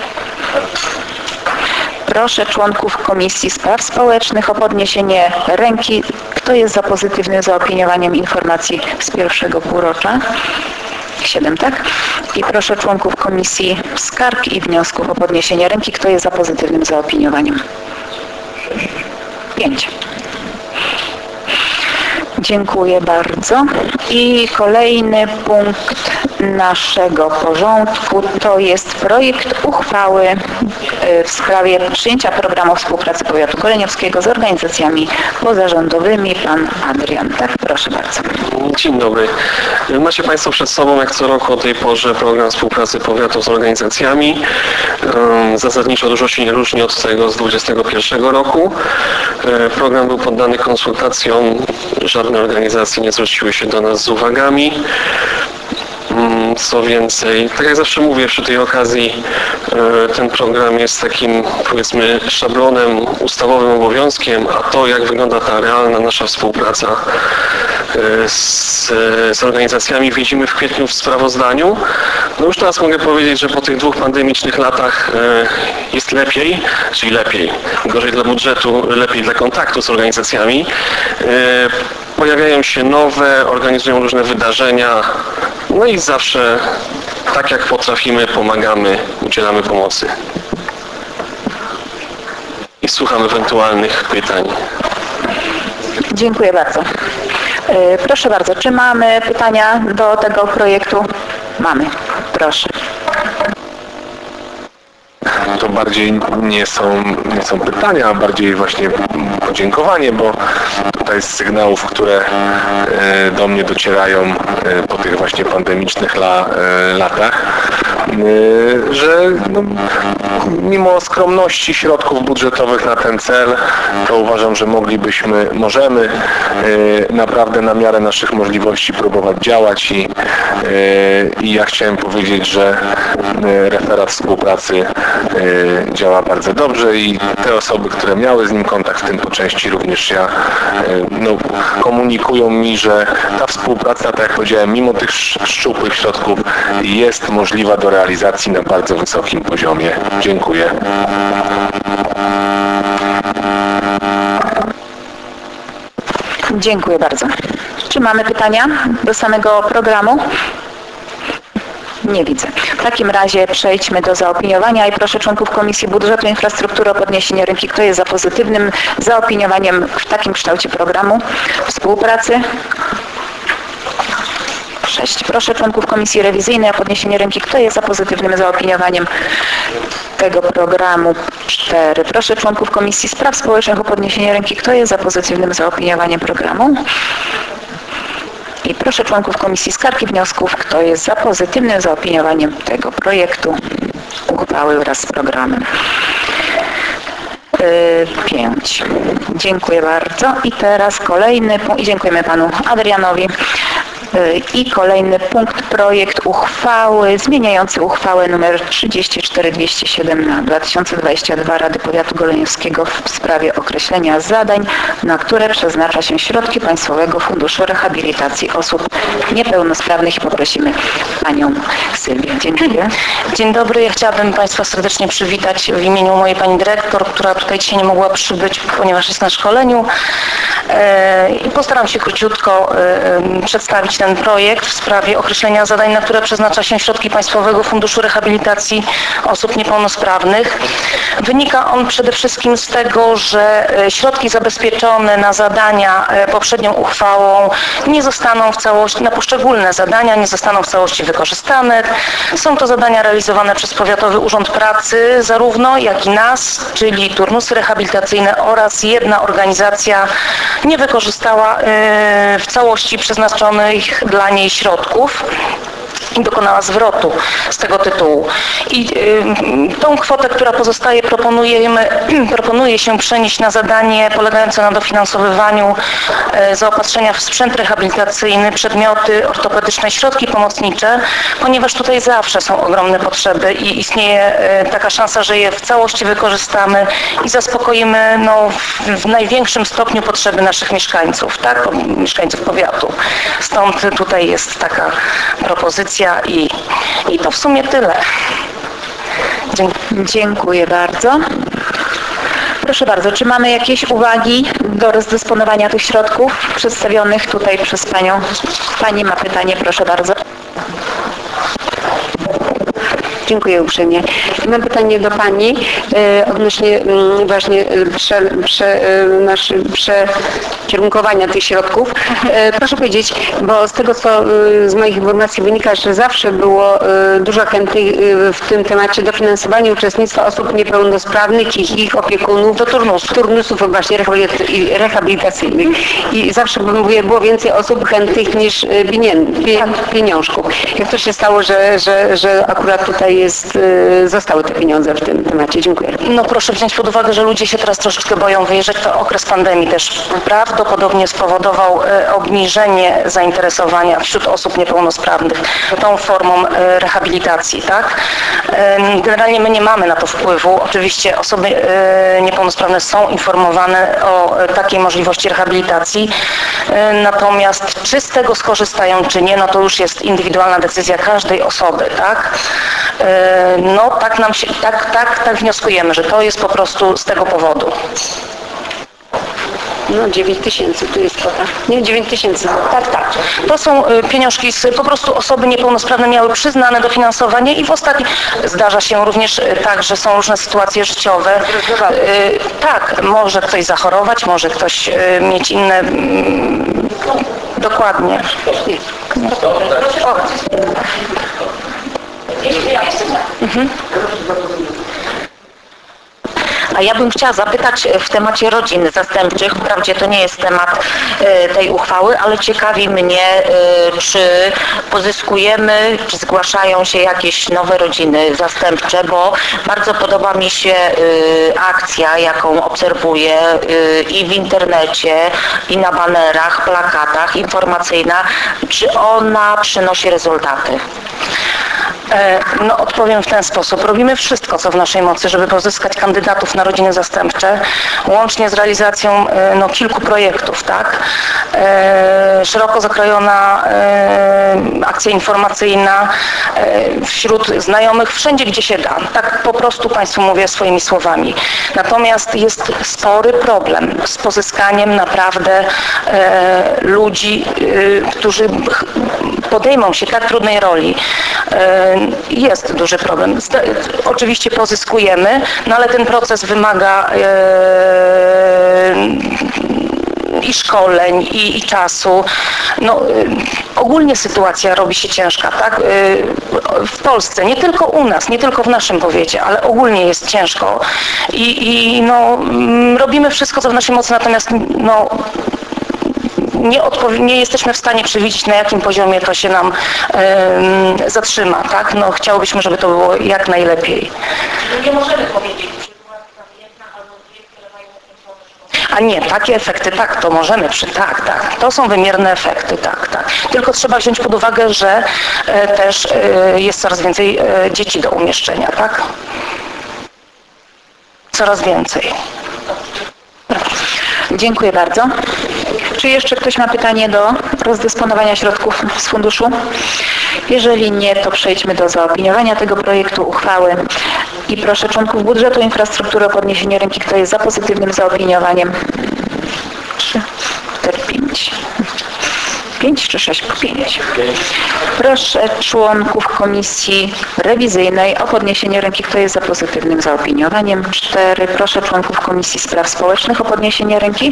Proszę członków Komisji Spraw Społecznych o podniesienie ręki. Kto jest za pozytywnym zaopiniowaniem informacji z pierwszego półrocza? Siedem, tak? I proszę członków Komisji Skarg i Wniosków o podniesienie ręki. Kto jest za pozytywnym zaopiniowaniem? Pięć. Dziękuję bardzo. I kolejny punkt naszego porządku to jest projekt uchwały w sprawie przyjęcia programu współpracy powiatu goleniowskiego z organizacjami pozarządowymi. Pan Adrian, tak? Proszę bardzo. Dzień dobry. Macie Państwo przed sobą jak co roku o tej porze program współpracy powiatu z organizacjami. Zasadniczo dużo się nie różni od tego z dwudziestego pierwszego roku. Program był poddany konsultacjom. Żadne organizacje nie zwróciły się do nas z uwagami. Co więcej, tak jak zawsze mówię przy tej okazji, ten program jest takim, powiedzmy, szablonem, ustawowym obowiązkiem, a to, jak wygląda ta realna nasza współpraca z, z organizacjami, widzimy w kwietniu w sprawozdaniu. No już teraz mogę powiedzieć, że po tych dwóch pandemicznych latach jest lepiej, czyli lepiej, gorzej dla budżetu, lepiej dla kontaktu z organizacjami. Pojawiają się nowe, organizują różne wydarzenia, no i zawsze tak jak potrafimy, pomagamy, udzielamy pomocy. I słucham ewentualnych pytań. Dziękuję bardzo. Proszę bardzo, czy mamy pytania do tego projektu? Mamy. Proszę. To bardziej nie są, nie są pytania, a bardziej właśnie podziękowanie, bo tutaj z sygnałów, które do mnie docierają po tych właśnie pandemicznych la, latach, że no, mimo skromności środków budżetowych na ten cel, to uważam, że moglibyśmy, możemy naprawdę na miarę naszych możliwości próbować działać i, i ja chciałem powiedzieć, że referat współpracy działa bardzo dobrze i te osoby, które miały z nim kontakt, w tym po części również ja, no, komunikują mi, że ta współpraca, tak jak powiedziałem, mimo tych szczupłych środków jest możliwa do realizacji na bardzo wysokim poziomie. Dziękuję. Dziękuję bardzo. Czy mamy pytania do samego programu? Nie widzę. W takim razie przejdźmy do zaopiniowania i proszę członków Komisji Budżetu i Infrastruktury o podniesienie ręki. Kto jest za pozytywnym zaopiniowaniem w takim kształcie programu współpracy? Sześć. Proszę członków Komisji Rewizyjnej o podniesienie ręki. Kto jest za pozytywnym zaopiniowaniem tego programu? Cztery. Proszę członków Komisji Spraw Społecznych o podniesienie ręki. Kto jest za pozytywnym zaopiniowaniem programu? I proszę członków Komisji Skarg i Wniosków, kto jest za pozytywnym zaopiniowaniem tego projektu uchwały wraz z programem. Pięć. Dziękuję bardzo. I teraz kolejny punkt. I dziękujemy panu Adrianowi. I kolejny punkt, projekt uchwały zmieniający uchwałę nr trzydzieści cztery dwieście siedem na dwa tysiące dwadzieścia dwa Rady Powiatu Goleniowskiego w sprawie określenia zadań, na które przeznacza się środki Państwowego Funduszu Rehabilitacji Osób Niepełnosprawnych i poprosimy panią Sylwię. Dziękuję. Dzień dobry. Ja chciałabym Państwa serdecznie przywitać w imieniu mojej pani dyrektor, która tutaj dzisiaj nie mogła przybyć, ponieważ jest na szkoleniu. I postaram się króciutko przedstawić ten projekt w sprawie określenia zadań, na które przeznacza się środki Państwowego Funduszu Rehabilitacji Osób Niepełnosprawnych. Wynika on przede wszystkim z tego, że środki zabezpieczone na zadania poprzednią uchwałą nie zostaną w całości, na poszczególne zadania nie zostaną w całości wykorzystane. Są to zadania realizowane przez Powiatowy Urząd Pracy, zarówno jak i nas, czyli turnusy rehabilitacyjne oraz jedna organizacja nie wykorzystała w całości przeznaczonych dla niej środków i dokonała zwrotu z tego tytułu. I y, tą kwotę, która pozostaje, proponujemy, proponuje się przenieść na zadanie polegające na dofinansowywaniu y, zaopatrzenia w sprzęt rehabilitacyjny, przedmioty ortopedyczne, środki pomocnicze, ponieważ tutaj zawsze są ogromne potrzeby i istnieje y, taka szansa, że je w całości wykorzystamy i zaspokoimy no, w, w największym stopniu potrzeby naszych mieszkańców, tak? Mieszkańców powiatu. Stąd tutaj jest taka propozycja i, i to w sumie tyle. Dziękuję. Dziękuję bardzo. Proszę bardzo, czy mamy jakieś uwagi do rozdysponowania tych środków przedstawionych tutaj przez panią? Pani ma pytanie, proszę bardzo. Dziękuję uprzejmie. Mam pytanie do Pani e, odnośnie m, właśnie prze, prze, e, nasz, przekierunkowania tych środków. E, proszę powiedzieć, bo z tego co e, z moich informacji wynika, że zawsze było e, dużo chętnych e, w tym temacie dofinansowania uczestnictwa osób niepełnosprawnych i ich opiekunów do turnusów, turnusów właśnie rehabilitacyjnych. I zawsze mówię, było więcej osób chętnych niż pieniążków. Jak to się stało, że, że, że akurat tutaj jest, zostały te pieniądze w tym temacie? Dziękuję. No proszę wziąć pod uwagę, że ludzie się teraz troszeczkę boją wyjeżdżać. To okres pandemii też prawdopodobnie spowodował obniżenie zainteresowania wśród osób niepełnosprawnych tą formą rehabilitacji, tak? Generalnie my nie mamy na to wpływu. Oczywiście osoby niepełnosprawne są informowane o takiej możliwości rehabilitacji. Natomiast czy z tego skorzystają, czy nie, no to już jest indywidualna decyzja każdej osoby, tak? No tak nam się, tak, tak, tak wnioskujemy, że to jest po prostu z tego powodu. No dziewięć tysięcy, tu jest kwota. Nie, dziewięć tysięcy. Tak, tak. To są y, pieniążki, z, po prostu osoby niepełnosprawne miały przyznane dofinansowanie i w ostatnim, zdarza się również y, tak, że są różne sytuacje życiowe. Y, tak, może ktoś zachorować, może ktoś y, mieć inne... Mm, dokładnie. Nie. O. Mhm. A ja bym chciała zapytać w temacie rodzin zastępczych, wprawdzie to nie jest temat y, tej uchwały, ale ciekawi mnie, y, czy pozyskujemy, czy zgłaszają się jakieś nowe rodziny zastępcze, bo bardzo podoba mi się y, akcja, jaką obserwuję y, i w internecie, i na banerach, plakatach, informacyjna, czy ona przynosi rezultaty. No odpowiem w ten sposób. Robimy wszystko, co w naszej mocy, żeby pozyskać kandydatów na rodziny zastępcze, łącznie z realizacją no, kilku projektów, tak? E, szeroko zakrojona e, akcja informacyjna e, wśród znajomych, wszędzie gdzie się da. Tak po prostu Państwu mówię swoimi słowami. Natomiast jest spory problem z pozyskaniem naprawdę e, ludzi, e, którzy podejmą się tak trudnej roli. E, Jest duży problem. Oczywiście pozyskujemy, no ale ten proces wymaga e, i szkoleń, i, i czasu. No, ogólnie sytuacja robi się ciężka, tak? W Polsce, nie tylko u nas, nie tylko w naszym powiecie, ale ogólnie jest ciężko. I, i no, robimy wszystko, co w naszej mocy, natomiast no, Nie, nie jesteśmy w stanie przewidzieć, na jakim poziomie to się nam y, zatrzyma, tak? No, chciałobyśmy, żeby to było jak najlepiej. Nie możemy powiedzieć, czy była tam jedna albo dwie, które mają ten. A nie, takie efekty, tak, to możemy, przy, tak, tak. To są wymierne efekty, tak, tak. Tylko trzeba wziąć pod uwagę, że e, też e, jest coraz więcej e, dzieci do umieszczenia, tak? Coraz więcej. Dziękuję bardzo. Czy jeszcze ktoś ma pytanie do rozdysponowania środków z funduszu? Jeżeli nie, to przejdźmy do zaopiniowania tego projektu uchwały. I proszę członków budżetu infrastruktury o podniesienie ręki, kto jest za pozytywnym zaopiniowaniem. Trzy, cztery, pięć. Pięć czy sześć? Pięć. Proszę członków komisji rewizyjnej o podniesienie ręki, kto jest za pozytywnym zaopiniowaniem. Cztery. Proszę członków komisji spraw społecznych o podniesienie ręki.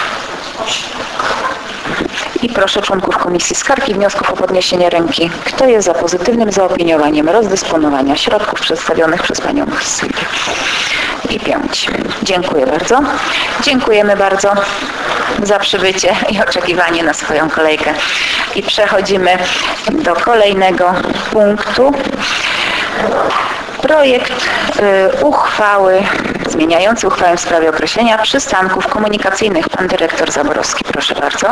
I proszę członków Komisji Skarg i Wniosków o podniesienie ręki. Kto jest za pozytywnym zaopiniowaniem rozdysponowania środków przedstawionych przez Panią Sylwię? I pięć. Dziękuję bardzo. Dziękujemy bardzo za przybycie i oczekiwanie na swoją kolejkę. I przechodzimy do kolejnego punktu. Projekt y, uchwały zmieniający uchwałę w sprawie określenia przystanków komunikacyjnych. Pan dyrektor Zaborowski, proszę bardzo.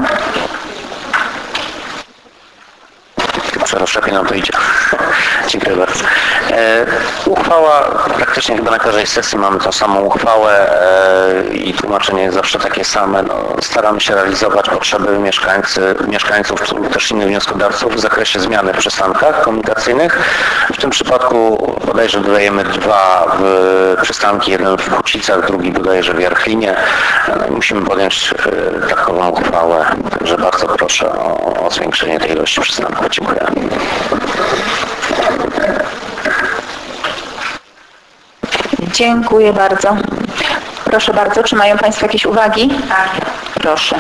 Zaraz lepiej nam to idzie. Dziękuję bardzo. E, uchwała, praktycznie chyba na każdej sesji mamy tą samą uchwałę e, i tłumaczenie jest zawsze takie same. No, staramy się realizować potrzeby mieszkańcy, mieszkańców lub też innych wnioskodawców w zakresie zmiany w przystankach komunikacyjnych. W tym przypadku bodajże dodajemy dwa w przystanki, jeden w Kucicach, drugi bodajże w Jarchlinie. No, musimy podjąć e, takową uchwałę, także bardzo proszę o, o zwiększenie tej ilości przystanków. Dziękuję. Dziękuję bardzo. Proszę bardzo, czy mają Państwo jakieś uwagi? Tak. Proszę.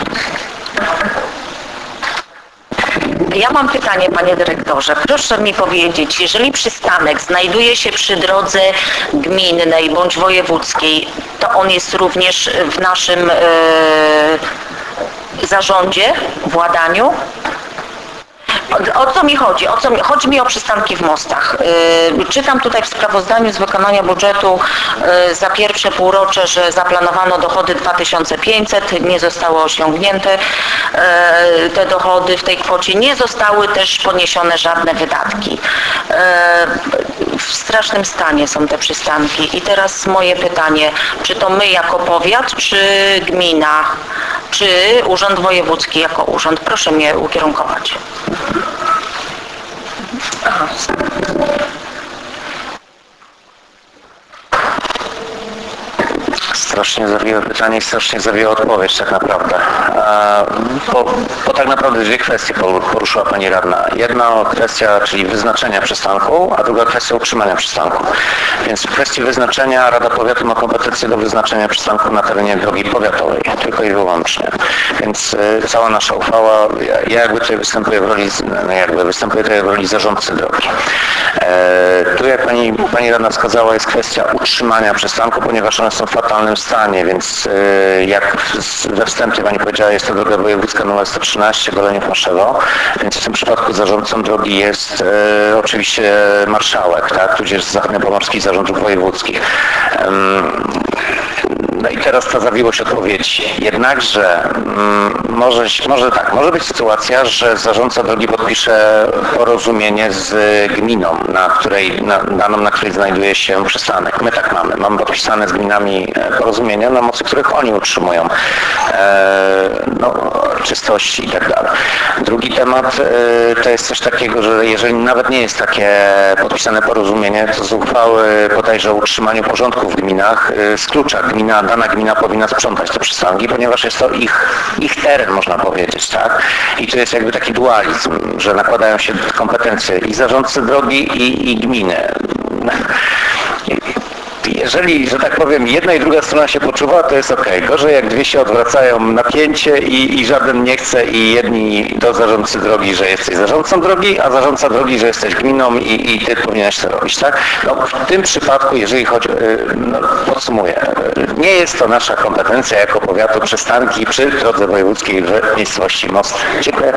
Ja mam pytanie, Panie Dyrektorze. Proszę mi powiedzieć, jeżeli przystanek znajduje się przy drodze gminnej bądź wojewódzkiej, to on jest również w naszym e, zarządzie, władaniu? O, o co mi chodzi? O co mi, chodzi mi o przystanki w Mostach. Yy, czytam tutaj w sprawozdaniu z wykonania budżetu yy, za pierwsze półrocze, że zaplanowano dochody dwa tysiące pięćset, nie zostały osiągnięte yy, te dochody w tej kwocie, nie zostały też poniesione żadne wydatki. Yy, w strasznym stanie są te przystanki. I teraz moje pytanie, czy to my jako powiat, czy gmina, czy Urząd Wojewódzki jako urząd? Proszę mnie ukierunkować. Aha. Strasznie strasznie zawiłe pytanie i strasznie zawiła odpowiedź tak naprawdę. A, bo, bo tak naprawdę dwie kwestie poruszyła Pani Radna. Jedna kwestia, czyli wyznaczenia przystanku, a druga kwestia utrzymania przystanku. Więc w kwestii wyznaczenia Rada Powiatu ma kompetencje do wyznaczenia przystanku na terenie drogi powiatowej, tylko i wyłącznie. Więc y, cała nasza uchwała, ja, ja jakby tutaj występuję w roli, no jakby występuję tutaj w roli zarządcy drogi. E, tu jak Pani, Pani Radna wskazała, jest kwestia utrzymania przystanku, ponieważ one są w fatalnym stanie, więc y, jak we wstępie Pani powiedziała, jest to droga wojewódzka numer sto trzynaście Goleniów-Maszewo, więc w tym przypadku zarządcą drogi jest y, oczywiście marszałek, tak, tudzież Zachodniopomorski Zarząd Dróg Wojewódzkich. Um, No i teraz ta zawiłość odpowiedzi. Jednakże mm, może, może tak, może być sytuacja, że zarządca drogi podpisze porozumienie z gminą, na której, na, daną, na której znajduje się przystanek. My tak mamy. Mamy podpisane z gminami porozumienia, na mocy których oni utrzymują e, no, czystości i tak dalej. Drugi temat e, to jest coś takiego, że jeżeli nawet nie jest takie podpisane porozumienie, to z uchwały bodajże o utrzymaniu porządku w gminach e, z klucza gmina, dana gmina powinna sprzątać te przystanki, ponieważ jest to ich, ich teren, można powiedzieć, tak? I tu jest jakby taki dualizm, że nakładają się kompetencje i zarządcy drogi, i, i gminy. Jeżeli, że tak powiem, jedna i druga strona się poczuwa, to jest ok. Gorzej jak dwie się odwracają napięcie i, i żaden nie chce i jedni do zarządcy drogi, że jesteś zarządcą drogi, a zarządca drogi, że jesteś gminą i, i ty powinieneś to robić, tak? No, w tym przypadku, jeżeli chodzi, no, podsumuję, nie jest to nasza kompetencja jako powiatu przystanki przy drodze wojewódzkiej w miejscowości Most. Dziękuję.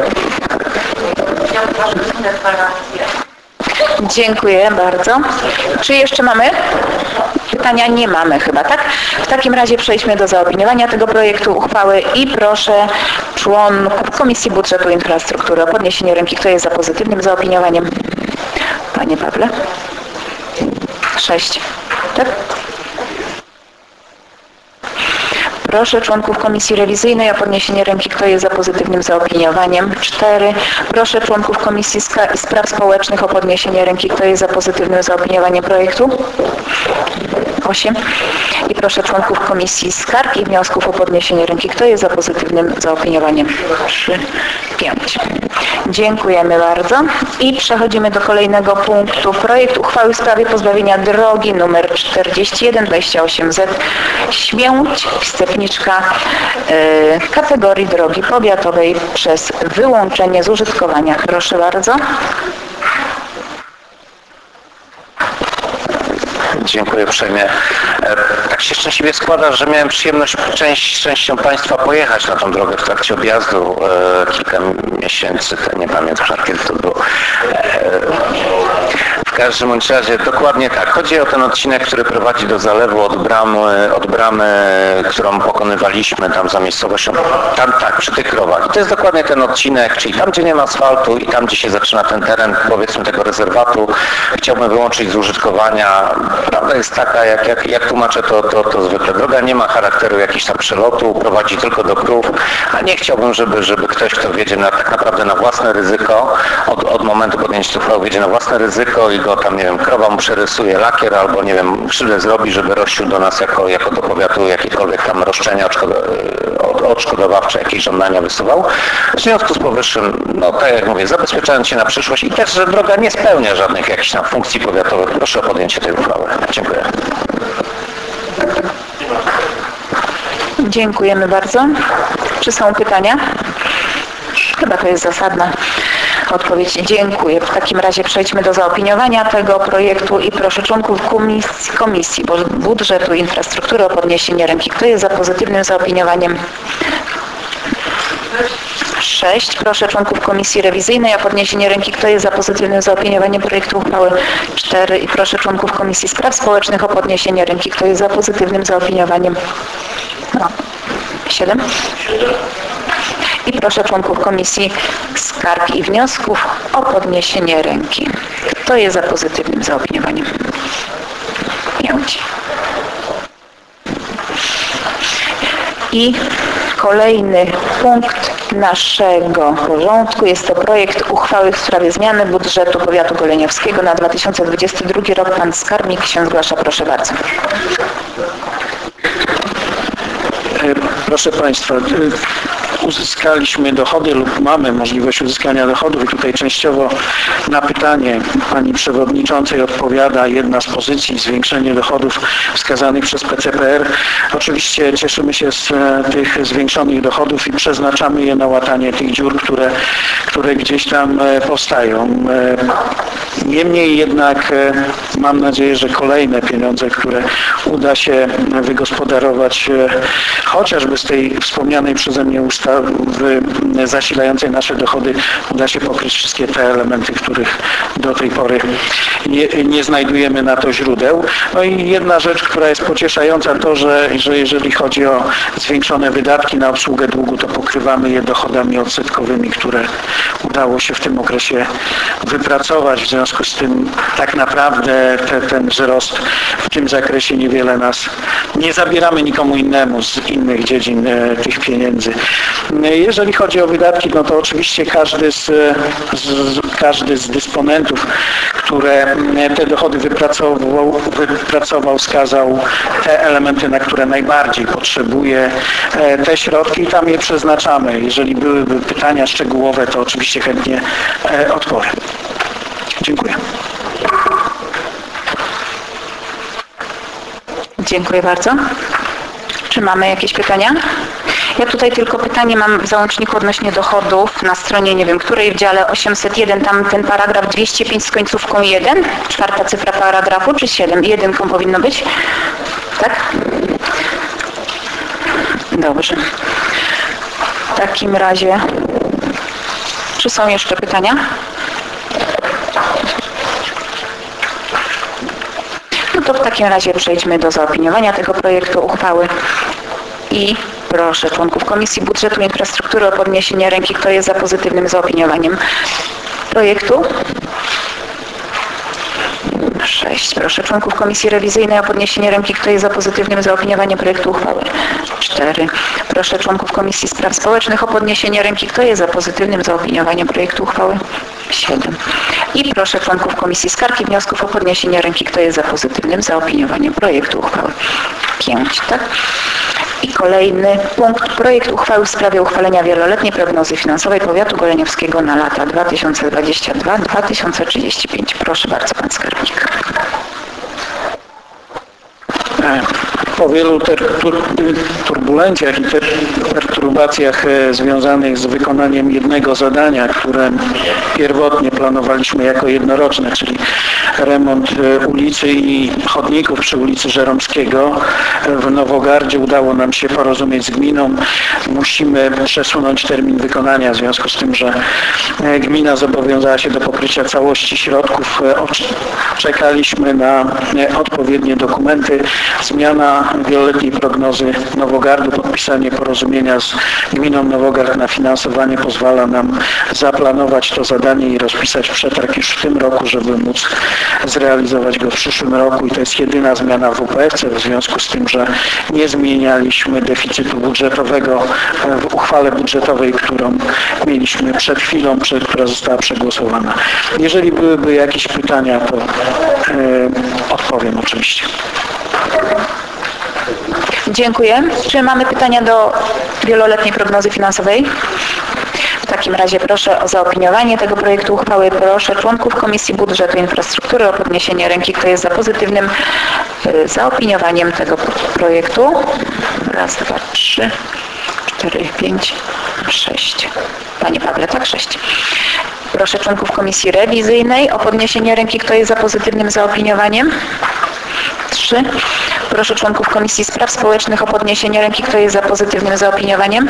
Dziękuję bardzo. Czy jeszcze mamy? Pytania nie mamy chyba, tak? W takim razie przejdźmy do zaopiniowania tego projektu uchwały i proszę członków Komisji Budżetu i Infrastruktury o podniesienie ręki. Kto jest za pozytywnym zaopiniowaniem? Panie Pawle? Sześć. Tak? Proszę członków Komisji Rewizyjnej o podniesienie ręki. Kto jest za pozytywnym zaopiniowaniem? Cztery. Proszę członków Komisji Spraw Społecznych o podniesienie ręki. Kto jest za pozytywnym zaopiniowaniem projektu? Osiem. I proszę członków Komisji Skarg i Wniosków o podniesienie ręki. Kto jest za pozytywnym zaopiniowaniem? Trzy. Pięć. Dziękujemy bardzo. I przechodzimy do kolejnego punktu. Projekt uchwały w sprawie pozbawienia drogi nr czterdzieści jeden dwadzieścia osiem Z Śmięć Stepniczka y, kategorii drogi powiatowej przez wyłączenie z użytkowania. Proszę bardzo. Dziękuję uprzejmie. Tak się szczęśliwie składa, że miałem przyjemność część, częścią Państwa pojechać na tą drogę w trakcie objazdu e, kilka miesięcy, nie pamiętam kiedy to było. E, w każdym bądź razie dokładnie tak. Chodzi o ten odcinek, który prowadzi do zalewu od bramy, od bramy, którą pokonywaliśmy tam za miejscowością, tam tak, przy tych krowach. I to jest dokładnie ten odcinek, czyli tam, gdzie nie ma asfaltu i tam, gdzie się zaczyna ten teren, powiedzmy, tego rezerwatu, chciałbym wyłączyć z użytkowania. Prawda jest taka, jak, jak, jak tłumaczę to, to, to zwykle. Droga nie ma charakteru jakichś tam przelotu, prowadzi tylko do krów, a nie chciałbym, żeby, żeby ktoś, kto wiedzie na, tak naprawdę na własne ryzyko, od, od momentu podjęcia uchwały wiedzie na własne ryzyko i go tam, nie wiem, krowa mu przerysuje lakier albo, nie wiem, krzywdę zrobi, żeby rościł do nas jako, jako do powiatu jakiekolwiek tam roszczenia odszkodowawcze, jakieś żądania wysuwał. W związku z powyższym, no tak jak mówię, zabezpieczając się na przyszłość i też, że droga nie spełnia żadnych jakichś tam funkcji powiatowych, proszę o podjęcie tej uchwały. Dziękuję. Dziękujemy bardzo. Czy są pytania? Chyba to jest zasadna odpowiedź. Dziękuję. W takim razie przejdźmy do zaopiniowania tego projektu i proszę członków Komisji, Komisji Budżetu i Infrastruktury o podniesienie ręki. Kto jest za pozytywnym zaopiniowaniem? Sześć. Proszę członków Komisji Rewizyjnej o podniesienie ręki. Kto jest za pozytywnym zaopiniowaniem projektu uchwały? Cztery. I proszę członków Komisji Spraw Społecznych o podniesienie ręki. Kto jest za pozytywnym zaopiniowaniem? No. Siedem. I proszę członków Komisji Skarg i Wniosków o podniesienie ręki. Kto jest za pozytywnym zaopiniowaniem? Pięć. I kolejny punkt naszego porządku jest to projekt uchwały w sprawie zmiany budżetu powiatu goleniowskiego na dwa tysiące dwudziesty drugi rok. Pan skarbnik się zgłasza, proszę bardzo. Proszę Państwa, uzyskaliśmy dochody lub mamy możliwość uzyskania dochodów i tutaj częściowo na pytanie Pani Przewodniczącej odpowiada jedna z pozycji, zwiększenie dochodów wskazanych przez P C P R. Oczywiście cieszymy się z tych zwiększonych dochodów i przeznaczamy je na łatanie tych dziur, które, które gdzieś tam powstają. Niemniej jednak mam nadzieję, że kolejne pieniądze, które uda się wygospodarować chociażby z tej wspomnianej przeze mnie ustawy zasilającej nasze dochody, uda się pokryć wszystkie te elementy, których do tej pory nie, nie znajdujemy na to źródeł. No i jedna rzecz, która jest pocieszająca, to, że, że jeżeli chodzi o zwiększone wydatki na obsługę długu, to pokrywamy je dochodami odsetkowymi, które udało się w tym okresie wypracować. W związku z tym tak naprawdę te, ten wzrost w tym zakresie niewiele nas, nie zabieramy nikomu innemu z innych dziedzin e, tych pieniędzy. Jeżeli chodzi o wydatki, no to oczywiście każdy z, z, każdy z dysponentów, które te dochody wypracował, wypracował, wskazał te elementy, na które najbardziej potrzebuje e, te środki i tam je przeznaczamy. Jeżeli byłyby pytania szczegółowe, to oczywiście chętnie e, odpowiem. Dziękuję. Dziękuję bardzo. Czy mamy jakieś pytania? Ja tutaj tylko pytanie mam w załączniku odnośnie dochodów na stronie, nie wiem której, w dziale osiemset jeden, tam ten paragraf dwieście pięć z końcówką jeden, czwarta cyfra paragrafu, czy siedem? Jedynką powinno być? Tak? Dobrze. W takim razie, czy są jeszcze pytania? No to w takim razie przejdźmy do zaopiniowania tego projektu uchwały i proszę członków Komisji Budżetu i Infrastruktury o podniesienie ręki, kto jest za pozytywnym zaopiniowaniem projektu. sześć. Proszę członków Komisji Rewizyjnej o podniesienie ręki, kto jest za pozytywnym zaopiniowaniem projektu uchwały. cztery. Proszę członków Komisji Spraw Społecznych o podniesienie ręki, kto jest za pozytywnym zaopiniowaniem projektu uchwały. siedem. I proszę członków Komisji Skarg i Wniosków o podniesienie ręki, kto jest za pozytywnym zaopiniowaniem projektu uchwały. pięć. Tak? I kolejny punkt. Projekt uchwały w sprawie uchwalenia wieloletniej prognozy finansowej powiatu goleniowskiego na lata dwa tysiące dwudziesty drugi do dwa tysiące trzydziestego piątego. Proszę bardzo, pan skarbnik. Po wielu turbulencjach i perturbacjach związanych z wykonaniem jednego zadania, które pierwotnie planowaliśmy jako jednoroczne, czyli remont ulicy i chodników przy ulicy Żeromskiego w Nowogardzie, udało nam się porozumieć z gminą. Musimy przesunąć termin wykonania w związku z tym, że gmina zobowiązała się do pokrycia całości środków. Czekaliśmy na odpowiednie dokumenty. Zmiana wieloletniej prognozy Nowogardu, podpisanie porozumienia z gminą Nowogard na finansowanie pozwala nam zaplanować to zadanie i rozpisać przetarg już w tym roku, żeby móc zrealizować go w przyszłym roku i to jest jedyna zmiana w U P F C w związku z tym, że nie zmienialiśmy deficytu budżetowego w uchwale budżetowej, którą mieliśmy przed chwilą, przed, która została przegłosowana. Jeżeli byłyby jakieś pytania, to yy, odpowiem oczywiście. Dziękuję. Czy mamy pytania do wieloletniej prognozy finansowej? W takim razie proszę o zaopiniowanie tego projektu uchwały. Proszę członków Komisji Budżetu i Infrastruktury o podniesienie ręki, kto jest za pozytywnym y, zaopiniowaniem tego projektu. Raz, dwa, trzy, cztery, pięć, sześć. Panie Pawle, tak? Sześć. Proszę członków Komisji Rewizyjnej o podniesienie ręki, kto jest za pozytywnym zaopiniowaniem. trzy. Proszę członków Komisji Spraw Społecznych o podniesienie ręki, kto jest za pozytywnym zaopiniowaniem.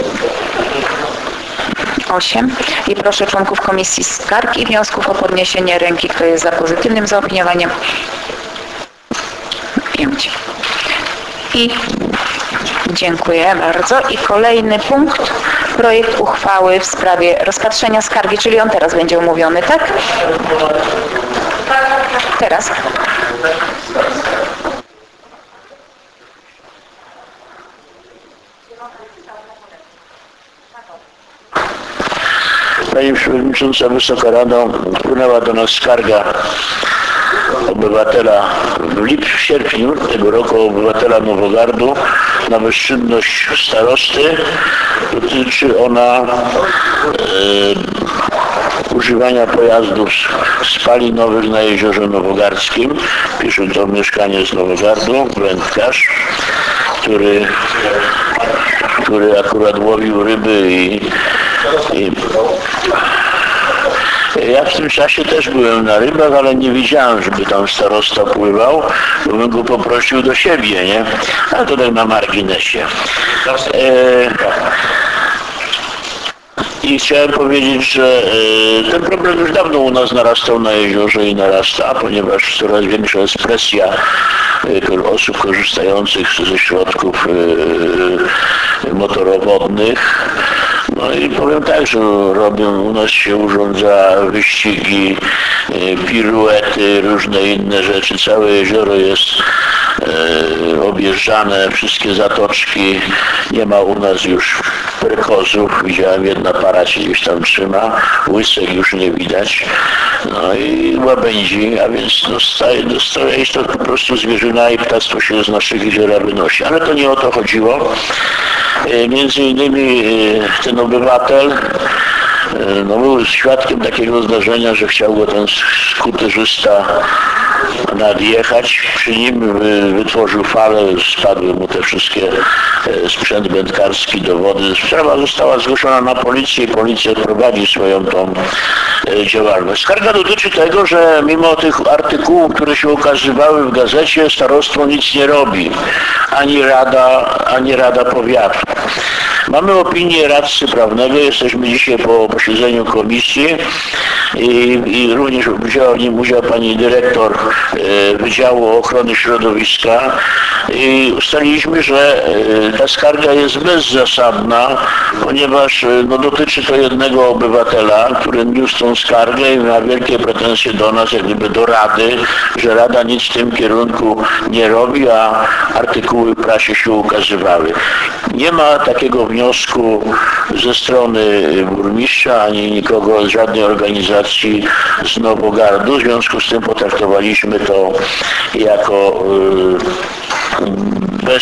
osiem. I proszę członków Komisji Skarg i Wniosków o podniesienie ręki, kto jest za pozytywnym zaopiniowaniem. pięć. I dziękuję bardzo. I kolejny punkt. Projekt uchwały w sprawie rozpatrzenia skargi, czyli on teraz będzie omówiony, tak? Teraz. Pani Przewodnicząca, Wysoka Rado, wpłynęła do nas skarga obywatela, w lipcu, w sierpniu tego roku obywatela Nowogardu na bezczynność starosty. Dotyczy ona e, używania pojazdów spalinowych na Jeziorze Nowogardzkim. Pisze to mieszkaniec z Nowogardu, wędkarz, który, który akurat łowił ryby i, i ja w tym czasie też byłem na rybach, ale nie widziałem, żeby tam starosta pływał, bo bym go poprosił do siebie, nie? Ale to tak na marginesie. E, I chciałem powiedzieć, że e, ten problem już dawno u nas narastał na jeziorze i narasta, ponieważ coraz większa jest presja e, osób korzystających ze środków e, motorowodnych. No i powiem tak, że robią, u nas się urządza wyścigi, e, piruety, różne inne rzeczy. Całe jezioro jest e, objeżdżane, wszystkie zatoczki. Nie ma u nas już perkozów. Widziałem, jedna para się gdzieś tam trzyma, łysek już nie widać. No i łabędzi, a więc no, staje, dostaje to po prostu zwierzyna i ptactwo się z naszych jeziora wynosi. Ale to nie o to chodziło. E, między innymi e, ten obywatel no, był świadkiem takiego zdarzenia, że chciał go ten skuterzysta nadjechać. Przy nim wytworzył falę, spadły mu te wszystkie sprzęt wędkarski do wody. Sprawa została zgłoszona na policję i policja prowadzi swoją tą działalność. Skarga dotyczy tego, że mimo tych artykułów, które się ukazywały w gazecie, starostwo nic nie robi. Ani rada, ani rada powiatu. Mamy opinię radcy prawnego, jesteśmy dzisiaj po posiedzeniu komisji i, i również wzięła w nim udział pani dyrektor e, Wydziału Ochrony Środowiska i ustaliliśmy, że e, ta skarga jest bezzasadna, ponieważ e, no, dotyczy to jednego obywatela, który niósł tą skargę i ma wielkie pretensje do nas, jak gdyby do Rady, że Rada nic w tym kierunku nie robi, a artykuły w prasie się ukazywały. Nie ma takiego wniosku ze strony burmistrza ani nikogo z żadnej organizacji z Nowogardu. W związku z tym potraktowaliśmy to jako bez,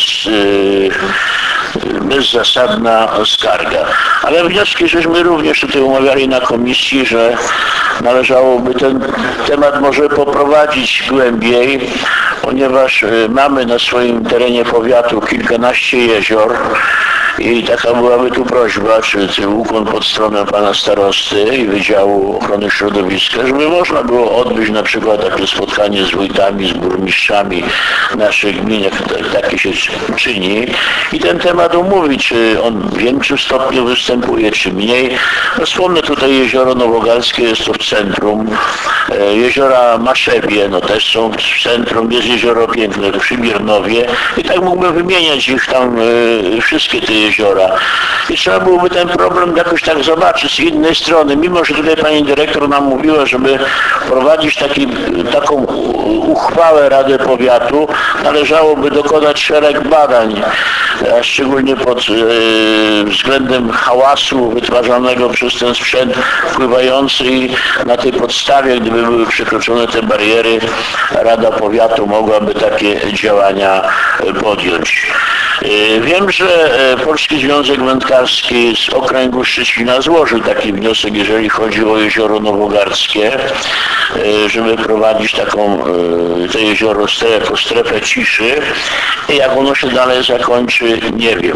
bezzasadna skarga. Ale wnioski żeśmy również tutaj umawiali na komisji, że należałoby ten temat może poprowadzić głębiej, ponieważ mamy na swoim terenie powiatu kilkanaście jezior i taka byłaby tu prośba, czy, czy ukłon pod stronę pana starosty i Wydziału Ochrony Środowiska, żeby można było odbyć na przykład takie spotkanie z wójtami, z burmistrzami naszych gmin, jak takie się czyni i ten temat omówić, czy on w większym stopniu występuje, czy mniej. No, wspomnę tutaj jezioro Nowogarskie, jest to w centrum. Jeziora Maszewie, no też są w centrum, jest jezioro Piękne przy Biernowie i tak mógłbym wymieniać ich tam y, wszystkie te jeziora. I trzeba byłoby ten problem jakoś tak zobaczyć z innej strony, mimo że tutaj pani dyrektor nam mówiła, żeby prowadzić taki, taką uchwałę Rady Powiatu, należałoby dokonać szereg badań, a szczególnie pod y, względem hałasu wytwarzanego przez ten sprzęt wpływający i na tej podstawie, gdyby były przekroczone te bariery, Rada Powiatu mogłaby takie działania podjąć. Wiem, że Polski Związek Wędkarski z okręgu Szczecina złożył taki wniosek, jeżeli chodzi o jezioro Nowogarskie, żeby prowadzić taką, to jezioro jako strefę ciszy. I jak ono się dalej zakończy, nie wiem.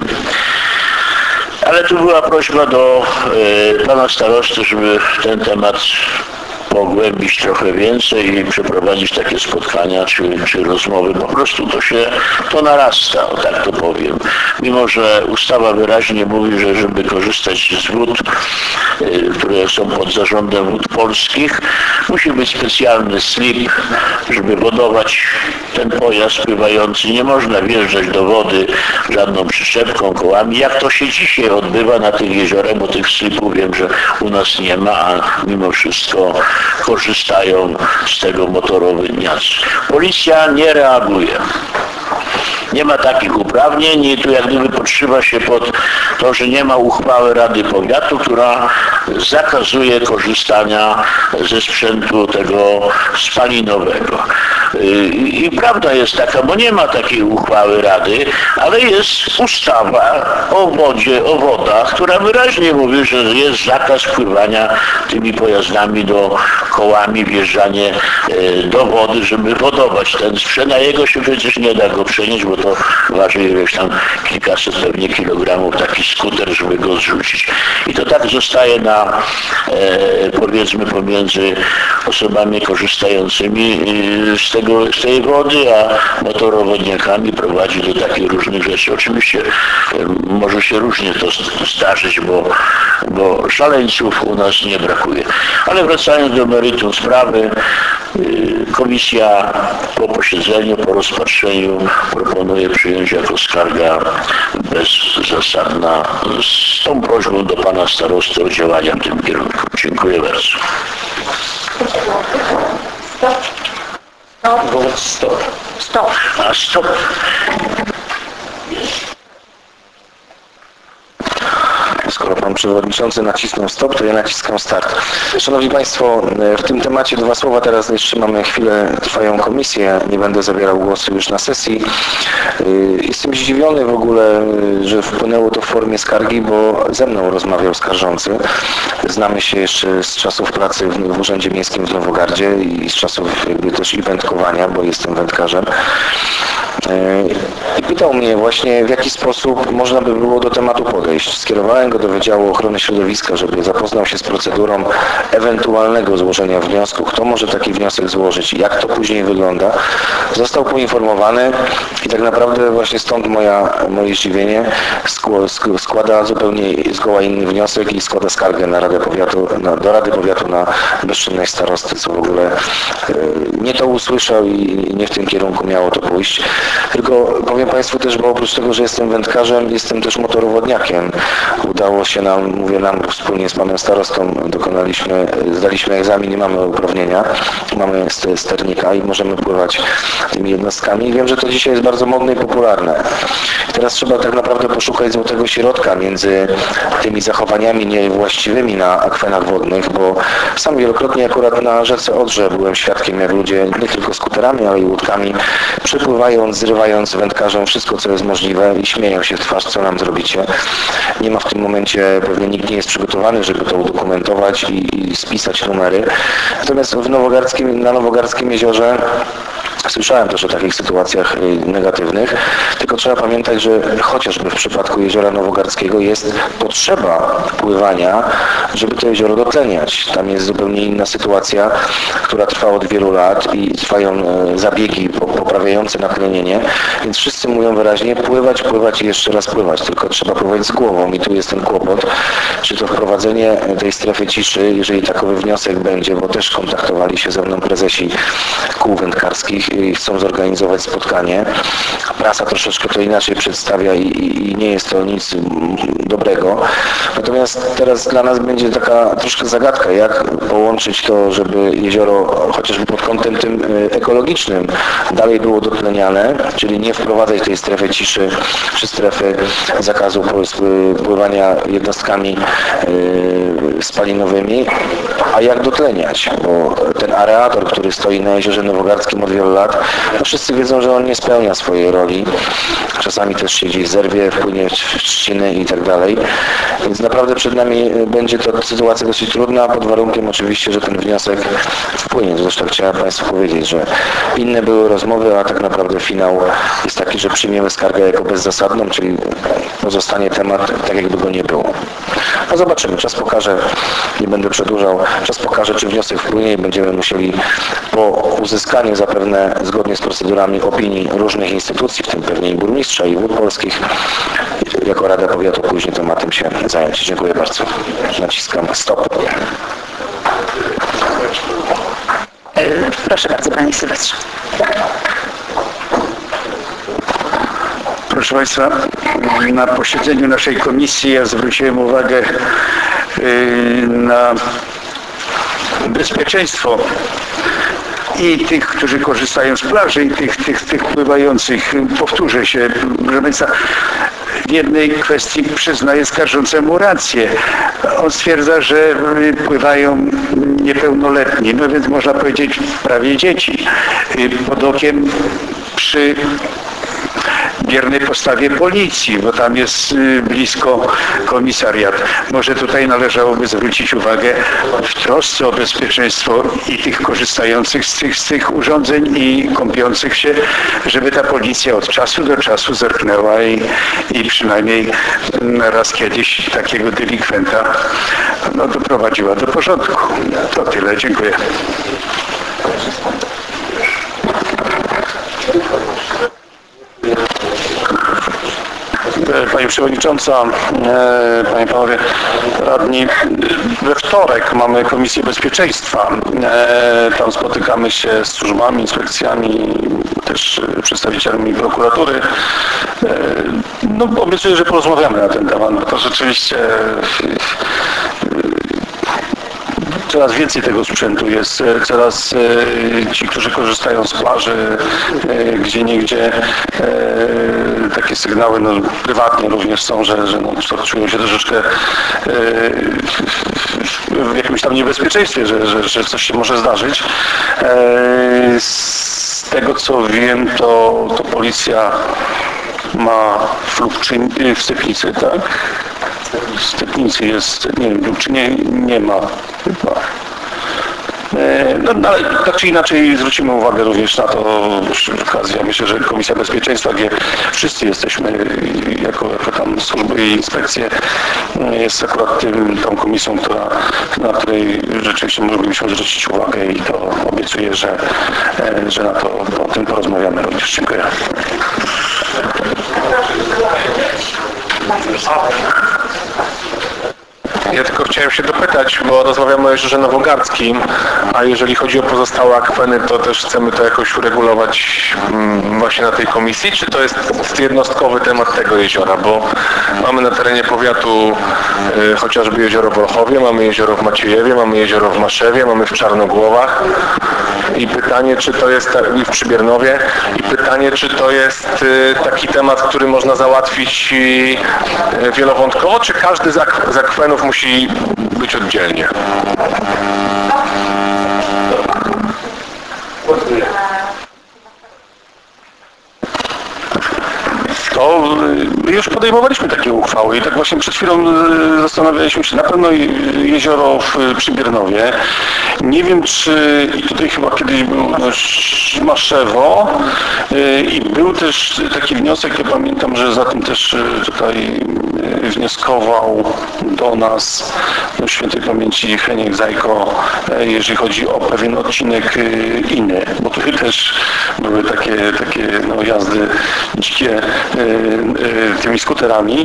Ale tu była prośba do pana starosty, żeby ten temat pogłębić trochę więcej i przeprowadzić takie spotkania czy, czy rozmowy. Po prostu to się, to narasta, o tak to powiem. Mimo że ustawa wyraźnie mówi, że żeby korzystać z wód, y, które są pod zarządem Wód Polskich, musi być specjalny slip, żeby wodować ten pojazd pływający. Nie można wjeżdżać do wody żadną przyczepką, kołami, jak to się dzisiaj odbywa na tych jeziorach, bo tych slipów wiem, że u nas nie ma, a mimo wszystko korzystają z tego motorowy miast. Policja nie reaguje. nie ma takich uprawnień i tu jak gdyby podszywa się pod to, że nie ma uchwały Rady Powiatu, która zakazuje korzystania ze sprzętu tego spalinowego. I, i prawda jest taka, bo nie ma takiej uchwały Rady, ale jest ustawa o wodzie, o wodach, która wyraźnie mówi, że jest zakaz wpływania tymi pojazdami do kołami, wjeżdżanie do wody, żeby wodować ten sprzęt, a jego się przecież nie da go przenieść, bo to waży ileś tam kilkaset pewnie kilogramów taki skuter, żeby go zrzucić. I to tak zostaje na e, powiedzmy pomiędzy osobami korzystającymi z, tego, z tej wody, a motorowodniakami prowadzi do takich różnych rzeczy. Oczywiście e, może się różnie to zdarzyć, bo, bo szaleńców u nas nie brakuje. Ale wracając do meritum sprawy, komisja po posiedzeniu, po rozpatrzeniu proponuje przyjąć jako skarga bezzasadna z tą prośbą do pana starosty o działania w tym kierunku. Dziękuję bardzo. Stop. Stop. Stop. A stop. Skoro pan przewodniczący nacisnął stop, to ja naciskam start. Szanowni Państwo, w tym temacie dwa słowa teraz jeszcze mamy chwilę, trwają komisje, nie będę zabierał głosu już na sesji. Jestem zdziwiony w ogóle, że wpłynęło to w formie skargi, bo ze mną rozmawiał skarżący. Znamy się jeszcze z czasów pracy w Urzędzie Miejskim w Nowogardzie i z czasów jakby też i wędkowania, bo jestem wędkarzem. I pytał mnie właśnie, w jaki sposób można by było do tematu podejść. Skierowałem go do Wydziału Ochrony Środowiska, żeby zapoznał się z procedurą ewentualnego złożenia wniosku, kto może taki wniosek złożyć i jak to później wygląda. Został poinformowany i tak naprawdę właśnie stąd moja, moje zdziwienie, składa zupełnie zgoła inny wniosek i składa skargę na Radę Powiatu, na, do Rady Powiatu na bezczynność starosty, co w ogóle nie to usłyszał i nie w tym kierunku miało to pójść. Tylko powiem Państwu też, bo oprócz tego, że jestem wędkarzem, jestem też motorowodniakiem. Udało się nam, mówię nam, wspólnie z panem starostą dokonaliśmy, zdaliśmy egzamin i mamy uprawnienia, mamy sternika i możemy pływać tymi jednostkami. I wiem, że to dzisiaj jest bardzo modne i popularne. Teraz trzeba tak naprawdę poszukać złotego środka między tymi zachowaniami niewłaściwymi na akwenach wodnych, bo sam wielokrotnie akurat na rzece Odrze byłem świadkiem, jak ludzie nie tylko skuterami, ale i łódkami przepływając, zrywając wędkarzom wszystko, co jest możliwe i śmieją się w twarz, co nam zrobicie. Nie ma w tym momencie, pewnie nikt nie jest przygotowany, żeby to udokumentować i, i spisać numery. Natomiast w Nowogardzkim, na Nowogardzkim jeziorze słyszałem też o takich sytuacjach negatywnych, tylko trzeba pamiętać, że chociażby w przypadku Jeziora Nowogardzkiego jest potrzeba pływania, żeby to jezioro dotleniać. Tam jest zupełnie inna sytuacja, która trwa od wielu lat i trwają zabiegi poprawiające natlenienie, więc wszyscy mówią wyraźnie pływać, pływać i jeszcze raz pływać, tylko trzeba pływać z głową i tu jest ten kłopot, czy to wprowadzenie tej strefy ciszy, jeżeli takowy wniosek będzie, bo też kontaktowali się ze mną prezesi kół wędkarskich i chcą zorganizować spotkanie. Prasa troszeczkę to inaczej przedstawia i, i nie jest to nic dobrego. Natomiast teraz dla nas będzie taka troszkę zagadka, jak połączyć to, żeby jezioro chociażby pod kątem tym ekologicznym dalej było dotleniane, czyli nie wprowadzać tej strefy ciszy czy strefy zakazu pływania jednostkami spalinowymi, a jak dotleniać, bo ten areator, który stoi na Jeziorze Nowogardzkim od wielu lat, no wszyscy wiedzą, że on nie spełnia swojej roli. Czasami też się gdzieś zerwie, wpłynie w trzciny i tak dalej. Więc naprawdę przed nami będzie to sytuacja dosyć trudna, pod warunkiem oczywiście, że ten wniosek wpłynie. Zresztą chciałem Państwu powiedzieć, że inne były rozmowy, a tak naprawdę finał jest taki, że przyjmiemy skargę jako bezzasadną, czyli pozostanie temat tak, jakby go nie było. No zobaczymy, czas pokaże, nie będę przedłużał, czas pokaże, czy wniosek wpłynie i będziemy musieli po uzyskaniu zapewne zgodnie z procedurami opinii różnych instytucji, w tym pewnie i burmistrza i wód polskich, jako Rada Powiatu później tematem się zająć. Dziękuję bardzo. Naciskam stop. Proszę bardzo, Panie Sylwestrze. Proszę Państwa, na posiedzeniu naszej komisji ja zwróciłem uwagę na bezpieczeństwo i tych, którzy korzystają z plaży, i tych, tych, tych pływających. Powtórzę się, proszę Państwa, w jednej kwestii przyznaje skarżącemu rację. On stwierdza, że pływają niepełnoletni, no więc można powiedzieć prawie dzieci, pod okiem przy biernej postawie policji, bo tam jest blisko komisariat. Może tutaj należałoby zwrócić uwagę w trosce o bezpieczeństwo i tych korzystających z tych, z tych urządzeń i kąpiących się, żeby ta policja od czasu do czasu zerknęła i, i przynajmniej raz kiedyś takiego delikwenta no, doprowadziła do porządku. To tyle. Dziękuję. Pani Przewodnicząca, Panie i Panowie Radni, we wtorek mamy Komisję Bezpieczeństwa. Tam spotykamy się z służbami, inspekcjami, też przedstawicielami prokuratury. No, obiecuję, że porozmawiamy na ten temat, bo to rzeczywiście coraz więcej tego sprzętu jest, coraz ci, którzy korzystają z plaży, gdzie niegdzie takie sygnały, no, prywatnie również są, że, że no, czują się troszeczkę w jakimś tam niebezpieczeństwie, że, że, że coś się może zdarzyć. Z tego co wiem, to, to policja ma w Lubczynie, w Stepnicy, tak? W Stepnicy jest, nie wiem, w Lubczynie nie ma chyba. No, no, ale tak czy inaczej zwrócimy uwagę również na to przy okazji. Ja myślę, że Komisja Bezpieczeństwa, gdzie wszyscy jesteśmy jako, jako tam służby i inspekcje, jest akurat tym, tą komisją, która, na której rzeczywiście moglibyśmy zwrócić uwagę i to obiecuję, że, że na to, o tym porozmawiamy również. Dziękuję. Ja tylko chciałem się dopytać, bo rozmawiamy o jeziorze Nowogardzkim, a jeżeli chodzi o pozostałe akweny, to też chcemy to jakoś uregulować właśnie na tej komisji, czy to jest jednostkowy temat tego jeziora, bo mamy na terenie powiatu y, chociażby jezioro w Olchowie, mamy jezioro w Maciejewie, mamy jezioro w Maszewie, mamy w Czarnogłowach i pytanie, czy to jest i w Przybiernowie i pytanie, czy to jest y, taki temat, który można załatwić y, wielowątkowo, czy każdy z, ak z akwenów musi musi być oddzielnie. To już podejmowaliśmy takie uchwały i tak właśnie przed chwilą zastanawialiśmy się, na pewno jezioro w Przybiernowie. Nie wiem, czy i tutaj chyba kiedyś był Maszewo i był też taki wniosek, ja pamiętam, że za tym też tutaj wnioskował do nas do świętej pamięci Heniek Zajko, jeżeli chodzi o pewien odcinek inny, bo tutaj też były takie, takie no, jazdy dzikie tymi skuterami.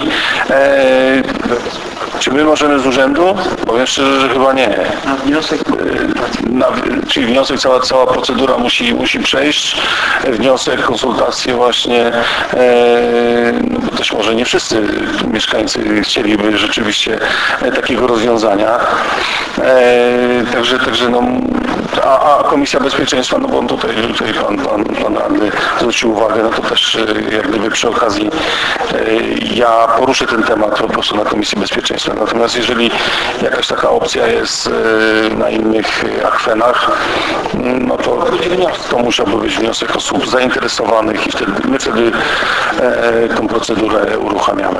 Czy my możemy z urzędu? Powiem szczerze, że chyba nie. Na wniosek? Na, czyli wniosek, cała, cała procedura musi, musi przejść. Wniosek, konsultacje właśnie, e, no bo też może nie wszyscy mieszkańcy chcieliby rzeczywiście takiego rozwiązania. E, także, także no, a, a Komisja Bezpieczeństwa, no bo tutaj, tutaj pan, pan, pan radny zwrócił uwagę, no to też jak gdyby przy okazji e, ja poruszę ten temat po prostu na Komisji Bezpieczeństwa. Natomiast jeżeli jakaś taka opcja jest na innych akwenach, no to, to musiałby być wniosek osób zainteresowanych i wtedy, my wtedy e, tą procedurę uruchamiamy.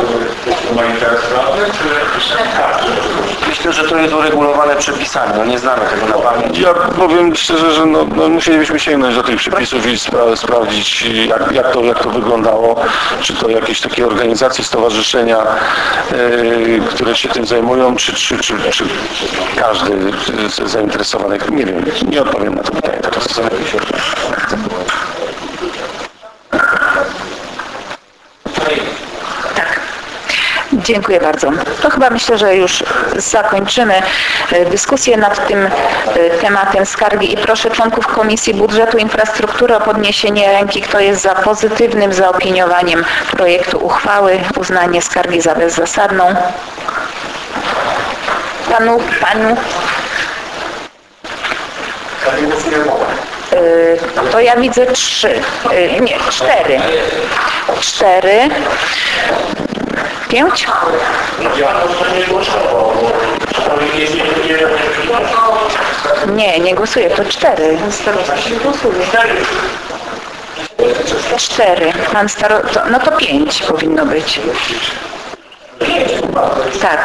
Myślę, że to jest uregulowane przepisami, no nie znamy tego na pamięć. Ja powiem szczerze, że no, no musielibyśmy sięgnąć do tych przepisów i spra sprawdzić jak, jak, to, jak to wyglądało, czy to jakieś takie organizacje, stowarzyszenia, yy, które się tym zajmują, czy, czy, czy, czy każdy z zainteresowanych. Nie wiem, nie odpowiem na to pytanie teraz. Dziękuję bardzo. To chyba myślę, że już zakończymy dyskusję nad tym tematem skargi i proszę członków Komisji Budżetu i Infrastruktury o podniesienie ręki, kto jest za pozytywnym zaopiniowaniem projektu uchwały, uznanie skargi za bezzasadną. Panu, panu. Y, To ja widzę trzy, y, nie, cztery. Cztery. Pięć? Nie, nie głosuję, to cztery. Cztery. Pan staro... to, no to pięć powinno być. Tak.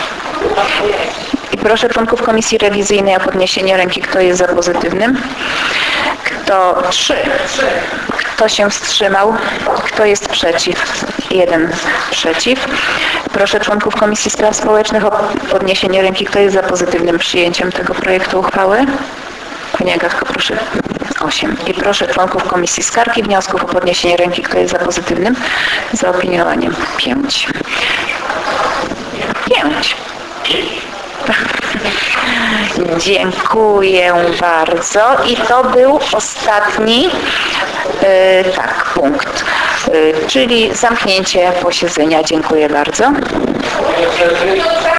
I proszę członków komisji rewizyjnej o podniesienie ręki, kto jest za pozytywnym. Kto trzy. Kto się wstrzymał? Kto jest przeciw? Jeden przeciw. Proszę członków Komisji Spraw Społecznych o podniesienie ręki, kto jest za pozytywnym przyjęciem tego projektu uchwały. Pani Agatko, proszę. Osiem. I proszę członków Komisji Skarg i Wniosków o podniesienie ręki, kto jest za pozytywnym zaopiniowaniem. Pięć. Pięć. Dziękuję bardzo. I to był ostatni yy, tak, punkt, yy, czyli zamknięcie posiedzenia. Dziękuję bardzo.